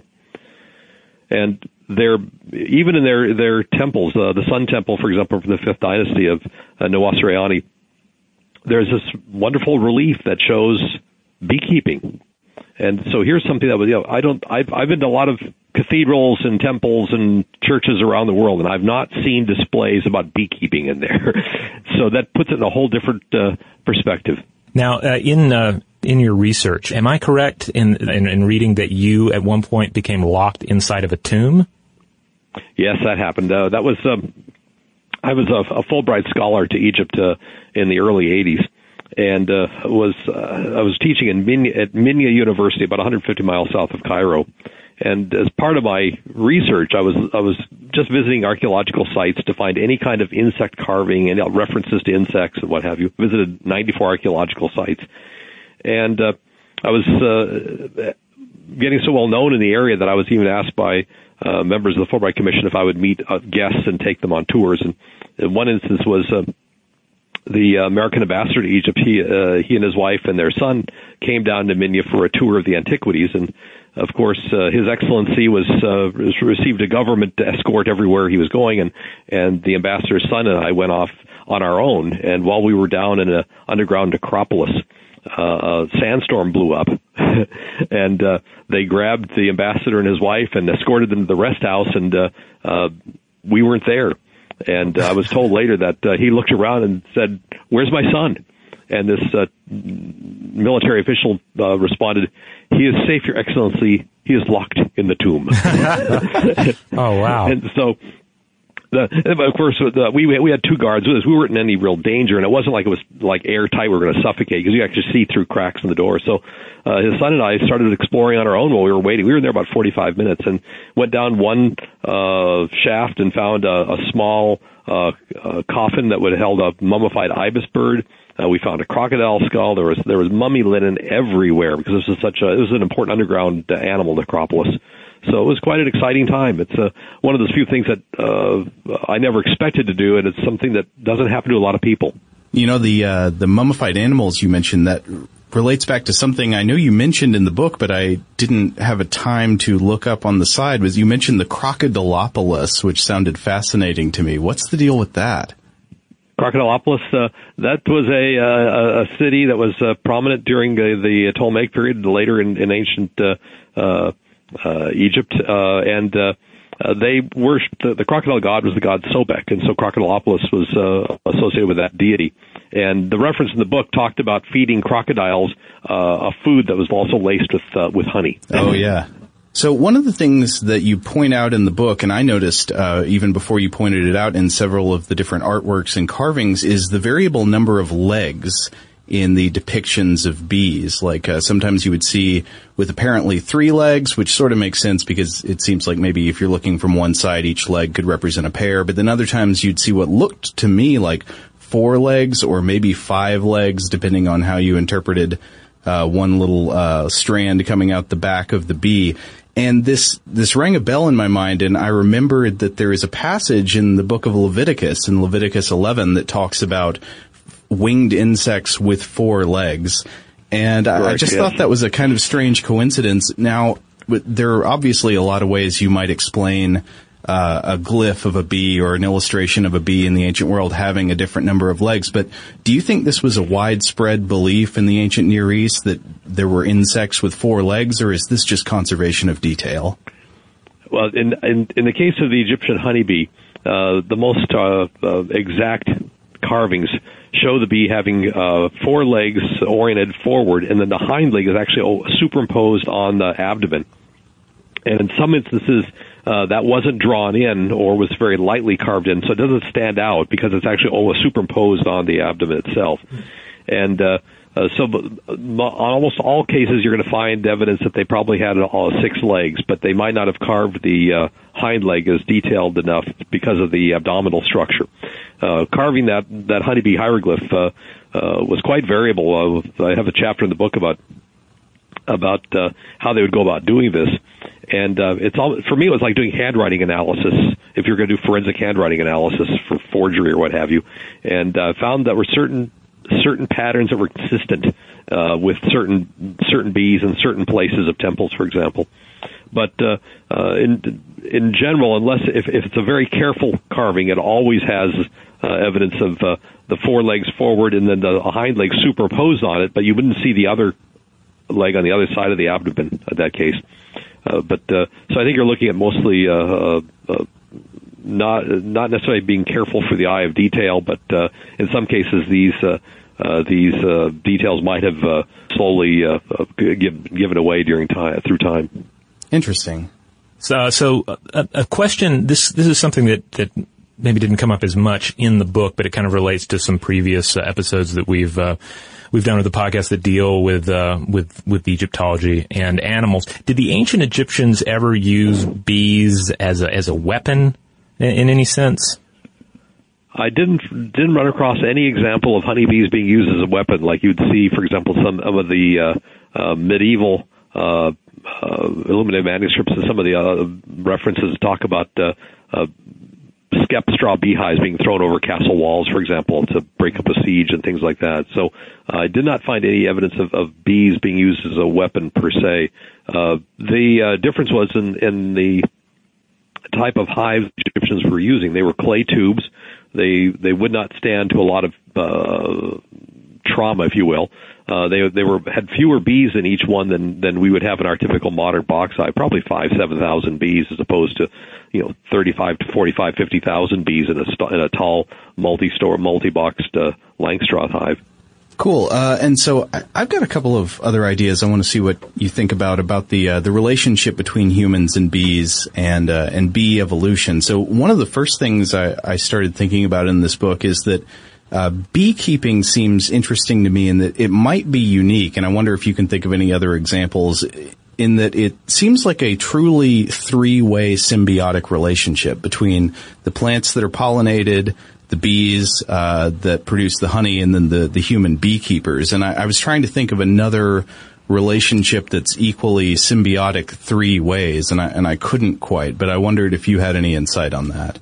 And their even in their their temples, uh, the Sun Temple, for example, from the fifth dynasty of uh, Nowasrayani, there's this wonderful relief that shows beekeeping. And so here's something that was, you know, I don't, I've, I've been to a lot of cathedrals and temples and churches around the world, and I've not seen displays about beekeeping in there. So that puts it in a whole different uh, perspective. Now, uh, in uh, in your research, am I correct in, in in reading that you at one point became locked inside of a tomb? Yes, that happened. Uh, that was um, I was a, a Fulbright scholar to Egypt uh, in the early eighties. And uh, was uh, I was teaching in Minya, at Minya University, about one hundred fifty miles south of Cairo. And as part of my research, I was I was just visiting archaeological sites to find any kind of insect carving and references to insects and what have you. Visited ninety-four archaeological sites, and uh, I was uh, getting so well known in the area that I was even asked by uh, members of the Fulbright Commission if I would meet uh, guests and take them on tours. And, and one instance was. Uh, The American ambassador to Egypt, he, uh, he and his wife and their son came down to Minya for a tour of the antiquities. And, of course, uh, His Excellency was, uh, received a government escort everywhere he was going. And, and the ambassador's son and I went off on our own. And while we were down in an underground necropolis, uh, a sandstorm blew up. and uh, they grabbed the ambassador and his wife and escorted them to the rest house. And uh, uh, we weren't there. And uh, I was told later that uh, he looked around and said, "Where's my son?" And this uh, military official uh, responded, "He is safe, Your Excellency. He is locked in the tomb." Oh, wow. And so, the, of course, the, we we had two guards with us. We weren't in any real danger, and it wasn't like it was like airtight. We were going to suffocate because you actually see through cracks in the door. So uh, his son and I started exploring on our own while we were waiting. We were there about forty-five minutes and went down one uh, shaft and found a, a small uh, uh, coffin that would have held a mummified ibis bird. Uh, we found a crocodile skull. There was there was mummy linen everywhere because this was such a it was an important underground uh, animal necropolis. So it was quite an exciting time. It's uh, one of those few things that uh, I never expected to do, and it's something that doesn't happen to a lot of people. You know, the uh, the mummified animals you mentioned, that relates back to something I know you mentioned in the book, but I didn't have a time to look up on the side, was you mentioned the Crocodilopolis, which sounded fascinating to me. What's the deal with that? Crocodilopolis, uh, that was a, uh, a city that was uh, prominent during uh, the Ptolemaic period, later in, in ancient uh, uh Uh, Egypt, uh, and uh, uh, they worshipped the, the crocodile god was the god Sobek, and so Crocodilopolis was uh, associated with that deity. And the reference in the book talked about feeding crocodiles uh, a food that was also laced with uh, with honey. Oh yeah. So one of the things that you point out in the book, and I noticed uh, even before you pointed it out in several of the different artworks and carvings, is the variable number of legs in the depictions of bees. Like uh, sometimes you would see with apparently three legs, which sort of makes sense because it seems like maybe if you're looking from one side, each leg could represent a pair. But then other times you'd see what looked to me like four legs or maybe five legs, depending on how you interpreted uh, one little uh, strand coming out the back of the bee. And this this rang a bell in my mind, and I remembered that there is a passage in the book of Leviticus, in Leviticus eleven, that talks about winged insects with four legs. And I, I just yes. thought that was a kind of strange coincidence. Now, there are obviously a lot of ways you might explain uh, a glyph of a bee or an illustration of a bee in the ancient world having a different number of legs. But do you think this was a widespread belief in the ancient Near East that there were insects with four legs, or is this just conservation of detail? Well, in in, in the case of the Egyptian honeybee, uh, the most uh, uh, exact carvings show the bee having uh, four legs oriented forward, and then the hind leg is actually superimposed on the abdomen. And in some instances, uh, that wasn't drawn in or was very lightly carved in, so it doesn't stand out because it's actually almost superimposed on the abdomen itself. And uh, uh, so on almost all cases, you're going to find evidence that they probably had all six legs, but they might not have carved the uh, hind leg as detailed enough because of the abdominal structure. Uh, carving that, that honeybee hieroglyph uh, uh, was quite variable. Uh, I have a chapter in the book about about uh, how they would go about doing this. And uh, it's all, for me, it was like doing handwriting analysis, if you're going to do forensic handwriting analysis for forgery or what have you. And uh, found that were certain certain patterns that were consistent uh, with certain certain bees in certain places of temples, for example. But uh, uh, in in general, unless if, if it's a very careful carving, it always has uh, evidence of uh, the four legs forward and then the hind leg superimposed on it, but you wouldn't see the other leg on the other side of the abdomen in that case. Uh, but uh, so I think you're looking at mostly uh, uh, uh, not not necessarily being careful for the eye of detail, but uh, in some cases these uh, uh, these uh, details might have uh, slowly uh, uh, give, given away during time through time. Interesting. So, so a, a question. This this is something that that maybe didn't come up as much in the book, but it kind of relates to some previous uh, episodes that we've. Uh, We've done with the podcast that deal with uh, with with Egyptology and animals. Did the ancient Egyptians ever use bees as a as a weapon in, in any sense? I didn't didn't run across any example of honeybees being used as a weapon, like you'd see, for example, some of the uh, uh, medieval uh, uh, illuminated manuscripts and some of the uh, references talk about uh, uh, skep straw beehives being thrown over castle walls, for example, to break up a siege and things like that. So uh, I did not find any evidence of, of bees being used as a weapon per se. Uh, the uh, difference was in, in the type of hives Egyptians were using. They were clay tubes. They they would not stand to a lot of uh, trauma, if you will. Uh, they they were had fewer bees in each one than than we would have in our typical modern box hive. Probably five seven thousand bees as opposed to you know thirty-five to forty-five fifty thousand bees in a st- in a tall multi-store multi-boxed uh, Langstroth hive. Cool. Uh, and so I, I've got a couple of other ideas I want to see what you think about about the uh, the relationship between humans and bees and uh, and bee evolution. So one of the first things I, I started thinking about in this book is that uh, beekeeping seems interesting to me in that it might be unique, and I wonder if you can think of any other examples in that it seems like a truly three-way symbiotic relationship between the plants that are pollinated, the bees uh, that produce the honey, and then the, the human beekeepers. And I, I was trying to think of another relationship that's equally symbiotic three ways, and I, and I couldn't quite, but I wondered if you had any insight on that.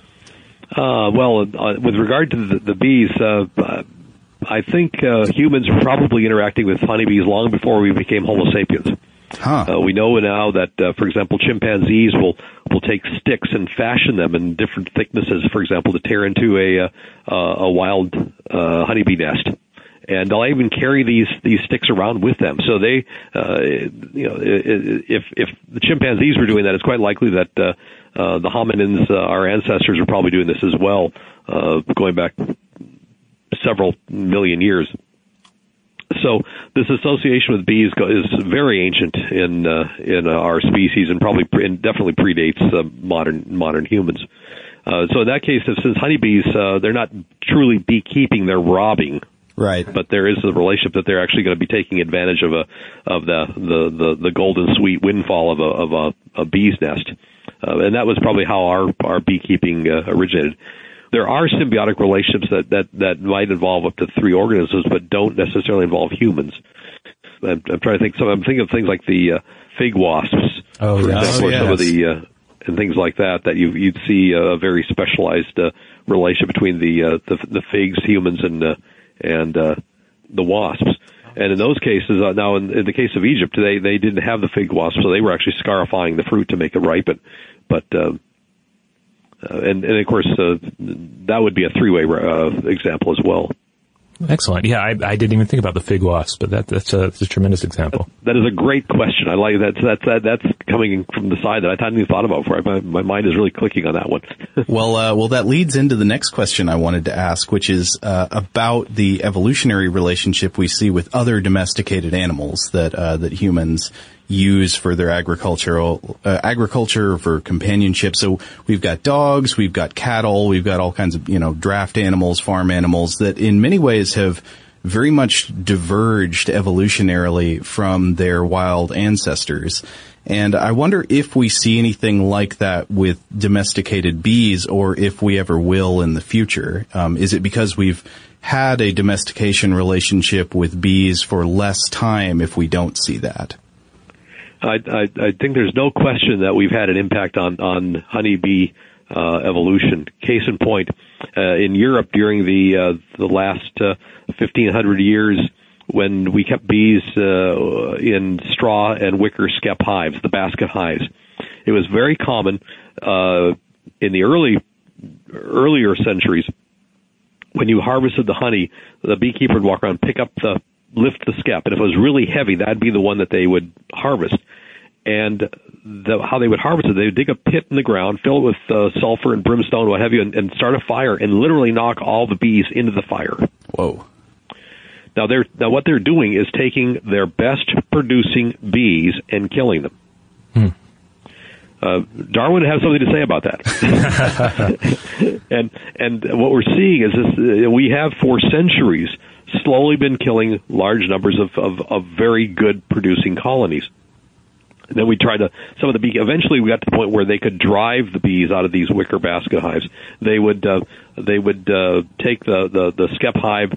Uh, well, uh, with regard to the, the bees, uh, I think uh, humans were probably interacting with honeybees long before we became Homo sapiens. Huh. Uh, we know now that, uh, for example, chimpanzees will, will take sticks and fashion them in different thicknesses, for example, to tear into a uh, a wild uh, honeybee nest. And they'll even carry these these sticks around with them. So they, uh, you know, if if the chimpanzees were doing that, it's quite likely that uh, uh, the hominins, uh, our ancestors, were probably doing this as well, uh, going back several million years. So this association with bees is very ancient in uh, in uh, our species, and probably pre- and definitely predates uh, modern modern humans. Uh, so in that case, since honeybees, uh, they're not truly beekeeping; they're robbing. Right. But there is a relationship that they're actually going to be taking advantage of a of the the the, the golden sweet windfall of a of a, a bee's nest, uh, and that was probably how our our beekeeping uh, originated. There are symbiotic relationships that, that, that might involve up to three organisms, but don't necessarily involve humans. I'm, I'm trying to think. So I'm thinking of things like the uh, fig wasps, oh, for yes. example, oh, or yes. some of the uh, and things like that. That you, you'd see a very specialized uh, relation between the, uh, the the figs, humans, and uh, and uh, the wasps. And in those cases, uh, now in, in the case of Egypt, they they didn't have the fig wasp, so they were actually scarifying the fruit to make it ripen. But uh, uh, and, and of course, uh, that would be a three-way uh, example as well. Excellent. Yeah, I, I didn't even think about the fig wasp, but that, that's, a, that's a tremendous example. That is a great question. I like that. That's that, that's coming from the side that I hadn't even thought about before. My, my mind is really clicking on that one. well, uh, well, that leads into the next question I wanted to ask, which is uh, about the evolutionary relationship we see with other domesticated animals that uh, that humans use for their agricultural uh, agriculture for companionship. So we've got dogs, we've got cattle, we've got all kinds of, you know, draft animals, farm animals that in many ways have very much diverged evolutionarily from their wild ancestors. And I wonder if we see anything like that with domesticated bees, or if we ever will in the future. Um, is it because we've had a domestication relationship with bees for less time if we don't see that? I, I, I think there's no question that we've had an impact on, on honeybee uh, evolution. Case in point, uh, in Europe during the uh, the last uh, fifteen hundred years, when we kept bees uh, in straw and wicker skep hives, the basket hives, it was very common uh, in the early earlier centuries when you harvested the honey, the beekeeper would walk around, pick up the lift the skep, and if it was really heavy, that'd be the one that they would harvest. And the, how they would harvest it, they would dig a pit in the ground, fill it with uh, sulfur and brimstone, what have you, and, and start a fire, and literally knock all the bees into the fire. Whoa! Now, they're now what they're doing is taking their best producing bees and killing them. Hmm. Uh, Darwin has something to say about that. and and what we're seeing is this: uh, we have for centuries slowly been killing large numbers of, of, of very good producing colonies. And then we tried to, some of the bee, eventually we got to the point where they could drive the bees out of these wicker basket hives. They would, uh, they would, uh, take the, the, the skep hive,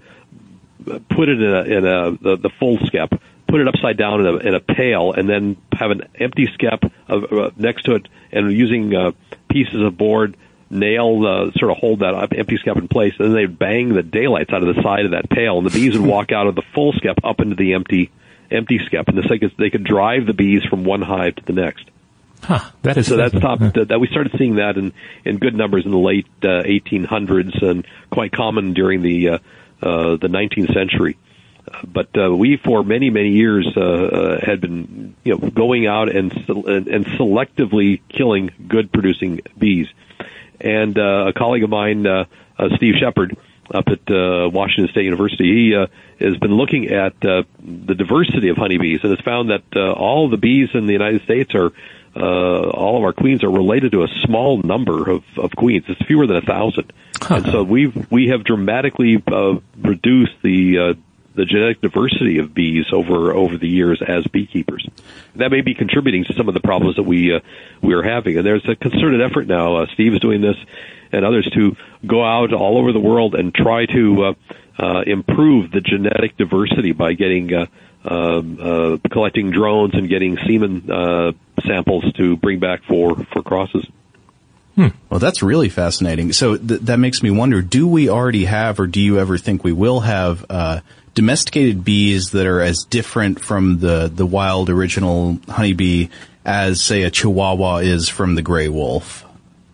put it in a, in a, the, the full skep, put it upside down in a, in a pail, and then have an empty skep of, uh, next to it, and using, uh, pieces of board, nail, uh, sort of hold that empty skep in place, and then they'd bang the daylights out of the side of that pail, and the bees would walk out of the full skep up into the empty empty skep, and this they could, they could drive the bees from one hive to the next. Huh, that is so that's top. That, that we started seeing that in, in good numbers in the late uh, eighteen hundreds, and quite common during the uh, uh, the nineteenth century. Uh, but uh, we, for many many years, uh, uh, had been you know going out and and, and selectively killing good producing bees. And uh, a colleague of mine, uh, uh, Steve Shepard, up at uh, Washington State University, he uh, has been looking at uh, the diversity of honeybees and has found that uh, all the bees in the United States are, uh, all of our queens are related to a small number of, of queens. It's fewer than a thousand. Huh. And so we've, we have dramatically uh, reduced the uh, the genetic diversity of bees over over the years as beekeepers. That may be contributing to some of the problems that we uh, we are having. And there's a concerted effort now. Uh, Steve is doing this, and others, to go out all over the world and try to uh, uh, improve the genetic diversity by getting uh, um, uh, collecting drones and getting semen uh, samples to bring back for for crosses. Hmm. Well, that's really fascinating. So th- that makes me wonder: do we already have, or do you ever think we will have, uh, domesticated bees that are as different from the, the wild original honeybee as, say, a Chihuahua is from the gray wolf?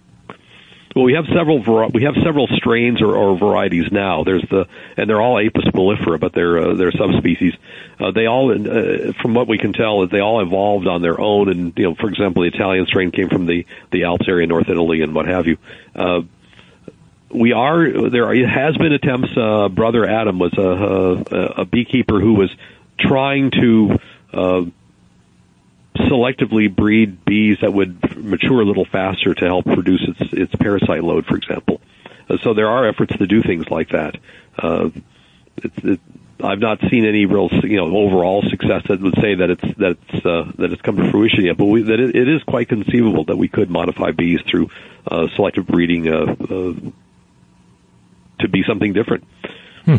Well, we have several var- we have several strains or, or varieties now. There's the and they're all Apis mellifera, but they're uh, they're subspecies. Uh, they all, uh, from what we can tell, they all evolved on their own. And you know, for example, the Italian strain came from the the Alps area, North Italy, and what have you. Uh, We are there. Are, has been attempts. Uh, Brother Adam was a, a, a beekeeper who was trying to uh, selectively breed bees that would mature a little faster to help produce its its parasite load, for example. Uh, so there are efforts to do things like that. Uh, it, it, I've not seen any real, you know, overall success that would say that it's that it's uh, that it's come to fruition yet. But we, that it, it is quite conceivable that we could modify bees through uh, selective breeding. Uh, uh, to be something different. Hmm.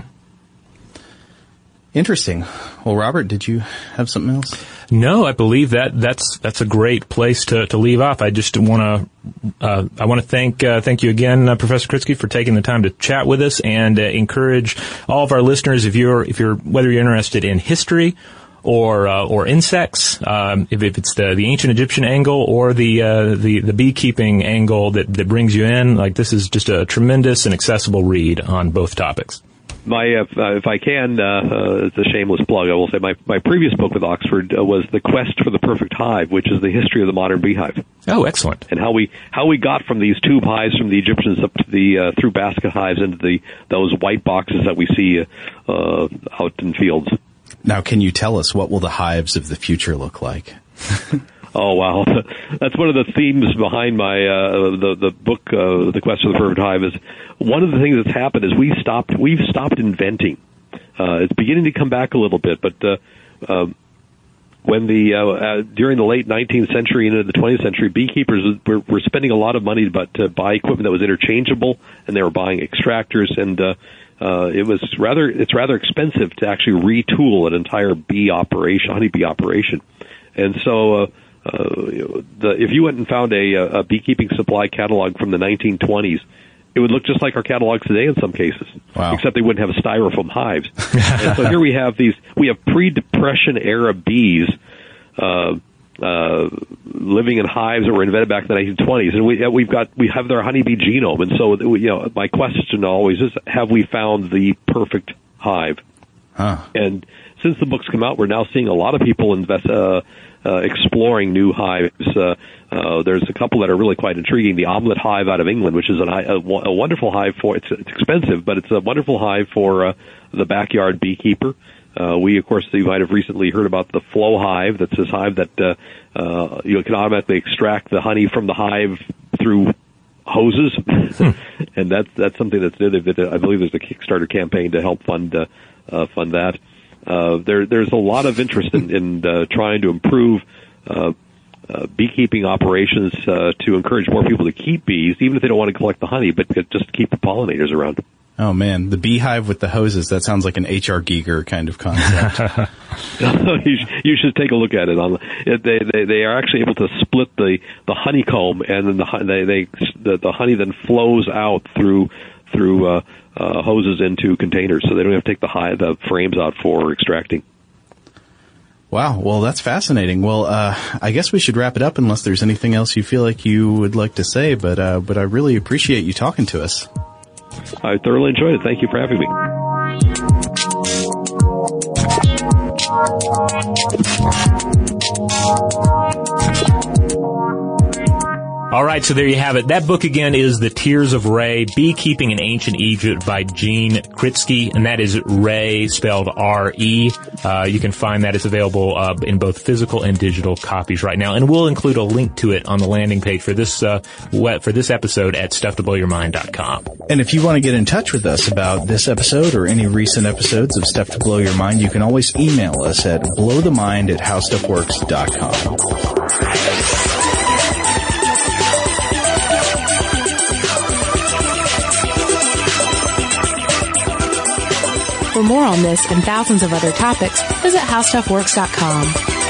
Interesting. Well, Robert, did you have something else? No, I believe that that's that's a great place to, to leave off. I just want to uh, I want to thank uh, thank you again, uh, Professor Kritzky, for taking the time to chat with us, and uh, encourage all of our listeners, if you're if you're whether you're interested in history or uh, or insects, um, if, if it's the, the ancient Egyptian angle or the uh, the the beekeeping angle that, that brings you in, like this is just a tremendous and accessible read on both topics. My, uh, if I can, uh, uh, it's a shameless plug. I will say my, my previous book with Oxford uh, was The Quest for the Perfect Hive, which is the history of the modern beehive. Oh, excellent! And how we how we got from these tube hives from the Egyptians up to the uh, through basket hives into the those white boxes that we see uh, out in fields. Now, can you tell us what will the hives of the future look like? Oh, wow. That's one of the themes behind my uh, the the book, uh, The Quest for the Perfect Hive. Is one of the things that's happened is we stopped we've stopped inventing. Uh, it's beginning to come back a little bit, but uh, uh, when the uh, uh, during the late nineteenth century and into the twentieth century, beekeepers were, were spending a lot of money but to buy equipment that was interchangeable, and they were buying extractors, and uh, uh, it was rather it's rather expensive to actually retool an entire bee operation, honeybee operation, and so. Uh, Uh, the, if you went and found a, a beekeeping supply catalog from the nineteen twenties, it would look just like our catalogs today in some cases, wow. except they wouldn't have styrofoam hives. And so here we have these, we have pre-Depression era bees uh, uh, living in hives that were invented back in the nineteen twenties, and we, we've got we have their honeybee genome. And so, you know, my question always is: have we found the perfect hive? Huh. And since the book's come out, we're now seeing a lot of people invest. Uh, Uh, exploring new hives. Uh, uh, there's a couple that are really quite intriguing. The Omelette Hive out of England, which is an, a, a wonderful hive for, it's, it's expensive, but it's a wonderful hive for uh, the backyard beekeeper. Uh, we, of course, you might have recently heard about the Flow Hive. That's this hive that uh, uh, you can automatically extract the honey from the hive through hoses. And that's, that's something that's new. I believe there's a Kickstarter campaign to help fund, uh, uh, fund that. Uh, there, there's a lot of interest in, in uh, trying to improve uh, uh, beekeeping operations uh, to encourage more people to keep bees, even if they don't want to collect the honey, but just keep the pollinators around. Oh, man, the beehive with the hoses, that sounds like an H R Giger kind of concept. you, sh- you should take a look at it. On they, they they are actually able to split the, the honeycomb, and then the they, they the, the honey then flows out through through uh, uh, hoses into containers, so they don't have to take the high, the frames out for extracting. Wow, well, that's fascinating. Well, uh, I guess we should wrap it up unless there's anything else you feel like you would like to say, but uh, but I really appreciate you talking to us. I thoroughly enjoyed it. Thank you for having me. All right, so there you have it. That book again is The Tears of Re, Beekeeping in Ancient Egypt by Gene Kritsky, and that is Re spelled R E. Uh, you can find that. It's available uh, in both physical and digital copies right now, and we'll include a link to it on the landing page for this uh, for this episode at stuff to blow your mind dot com. And if you want to get in touch with us about this episode or any recent episodes of Stuff to Blow Your Mind, you can always email us at blowthemind at howstuffworks dot com. For more on this and thousands of other topics, visit how stuff works dot com.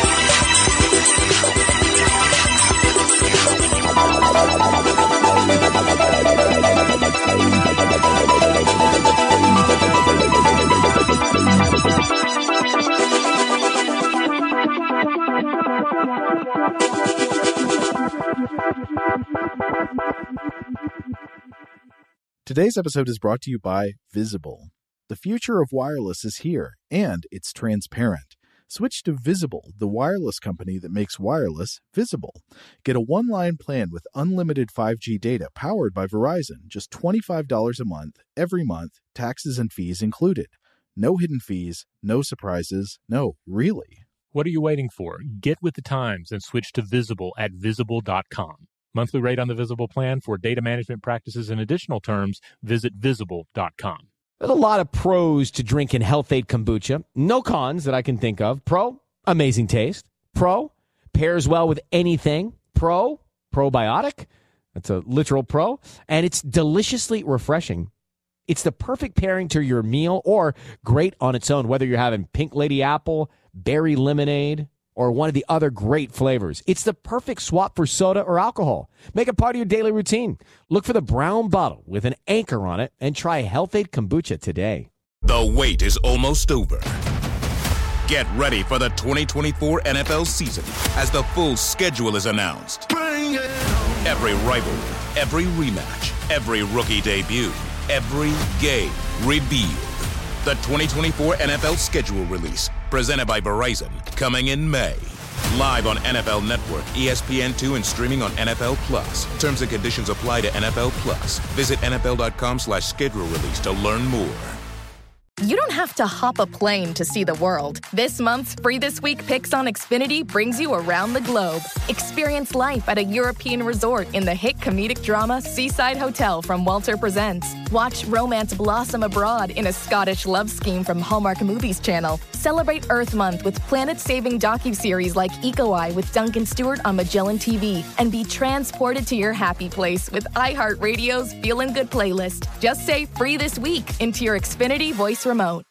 Today's episode is brought to you by Visible. The future of wireless is here, and it's transparent. Switch to Visible, the wireless company that makes wireless visible. Get a one-line plan with unlimited five G data powered by Verizon, just twenty-five dollars a month, every month, taxes and fees included. No hidden fees, no surprises, no, really. What are you waiting for? Get with the times and switch to Visible at visible dot com. Monthly rate on the Visible plan for data management practices and additional terms, visit visible dot com. There's a lot of pros to drinking Health-Ade kombucha. No cons that I can think of. Pro, amazing taste. Pro, pairs well with anything. Pro, probiotic. That's a literal pro. And it's deliciously refreshing. It's the perfect pairing to your meal or great on its own, whether you're having pink lady apple, berry lemonade, or one of the other great flavors. It's the perfect swap for soda or alcohol. Make it part of your daily routine. Look for the brown bottle with an anchor on it and try Health-Ade Kombucha today. The wait is almost over. Get ready for the twenty twenty-four N F L season as the full schedule is announced. Bring it on. Every rivalry, every rematch, every rookie debut, every game revealed. The twenty twenty-four N F L schedule release, presented by Verizon, coming in May. Live on N F L Network, E S P N two, and streaming on N F L Plus. Terms and conditions apply to N F L Plus. Visit N F L dot com slash schedule release to learn more. You don't have to hop a plane to see the world. This month's Free This Week Picks on Xfinity brings you around the globe. Experience life at a European resort in the hit comedic drama Seaside Hotel from Walter Presents. Watch romance blossom abroad in a Scottish love scheme from Hallmark Movies Channel. Celebrate Earth Month with planet-saving docuseries like Eco Eye with Duncan Stewart on Magellan T V. And be transported to your happy place with iHeartRadio's Feelin' Good playlist. Just say Free This Week into your Xfinity voice remote.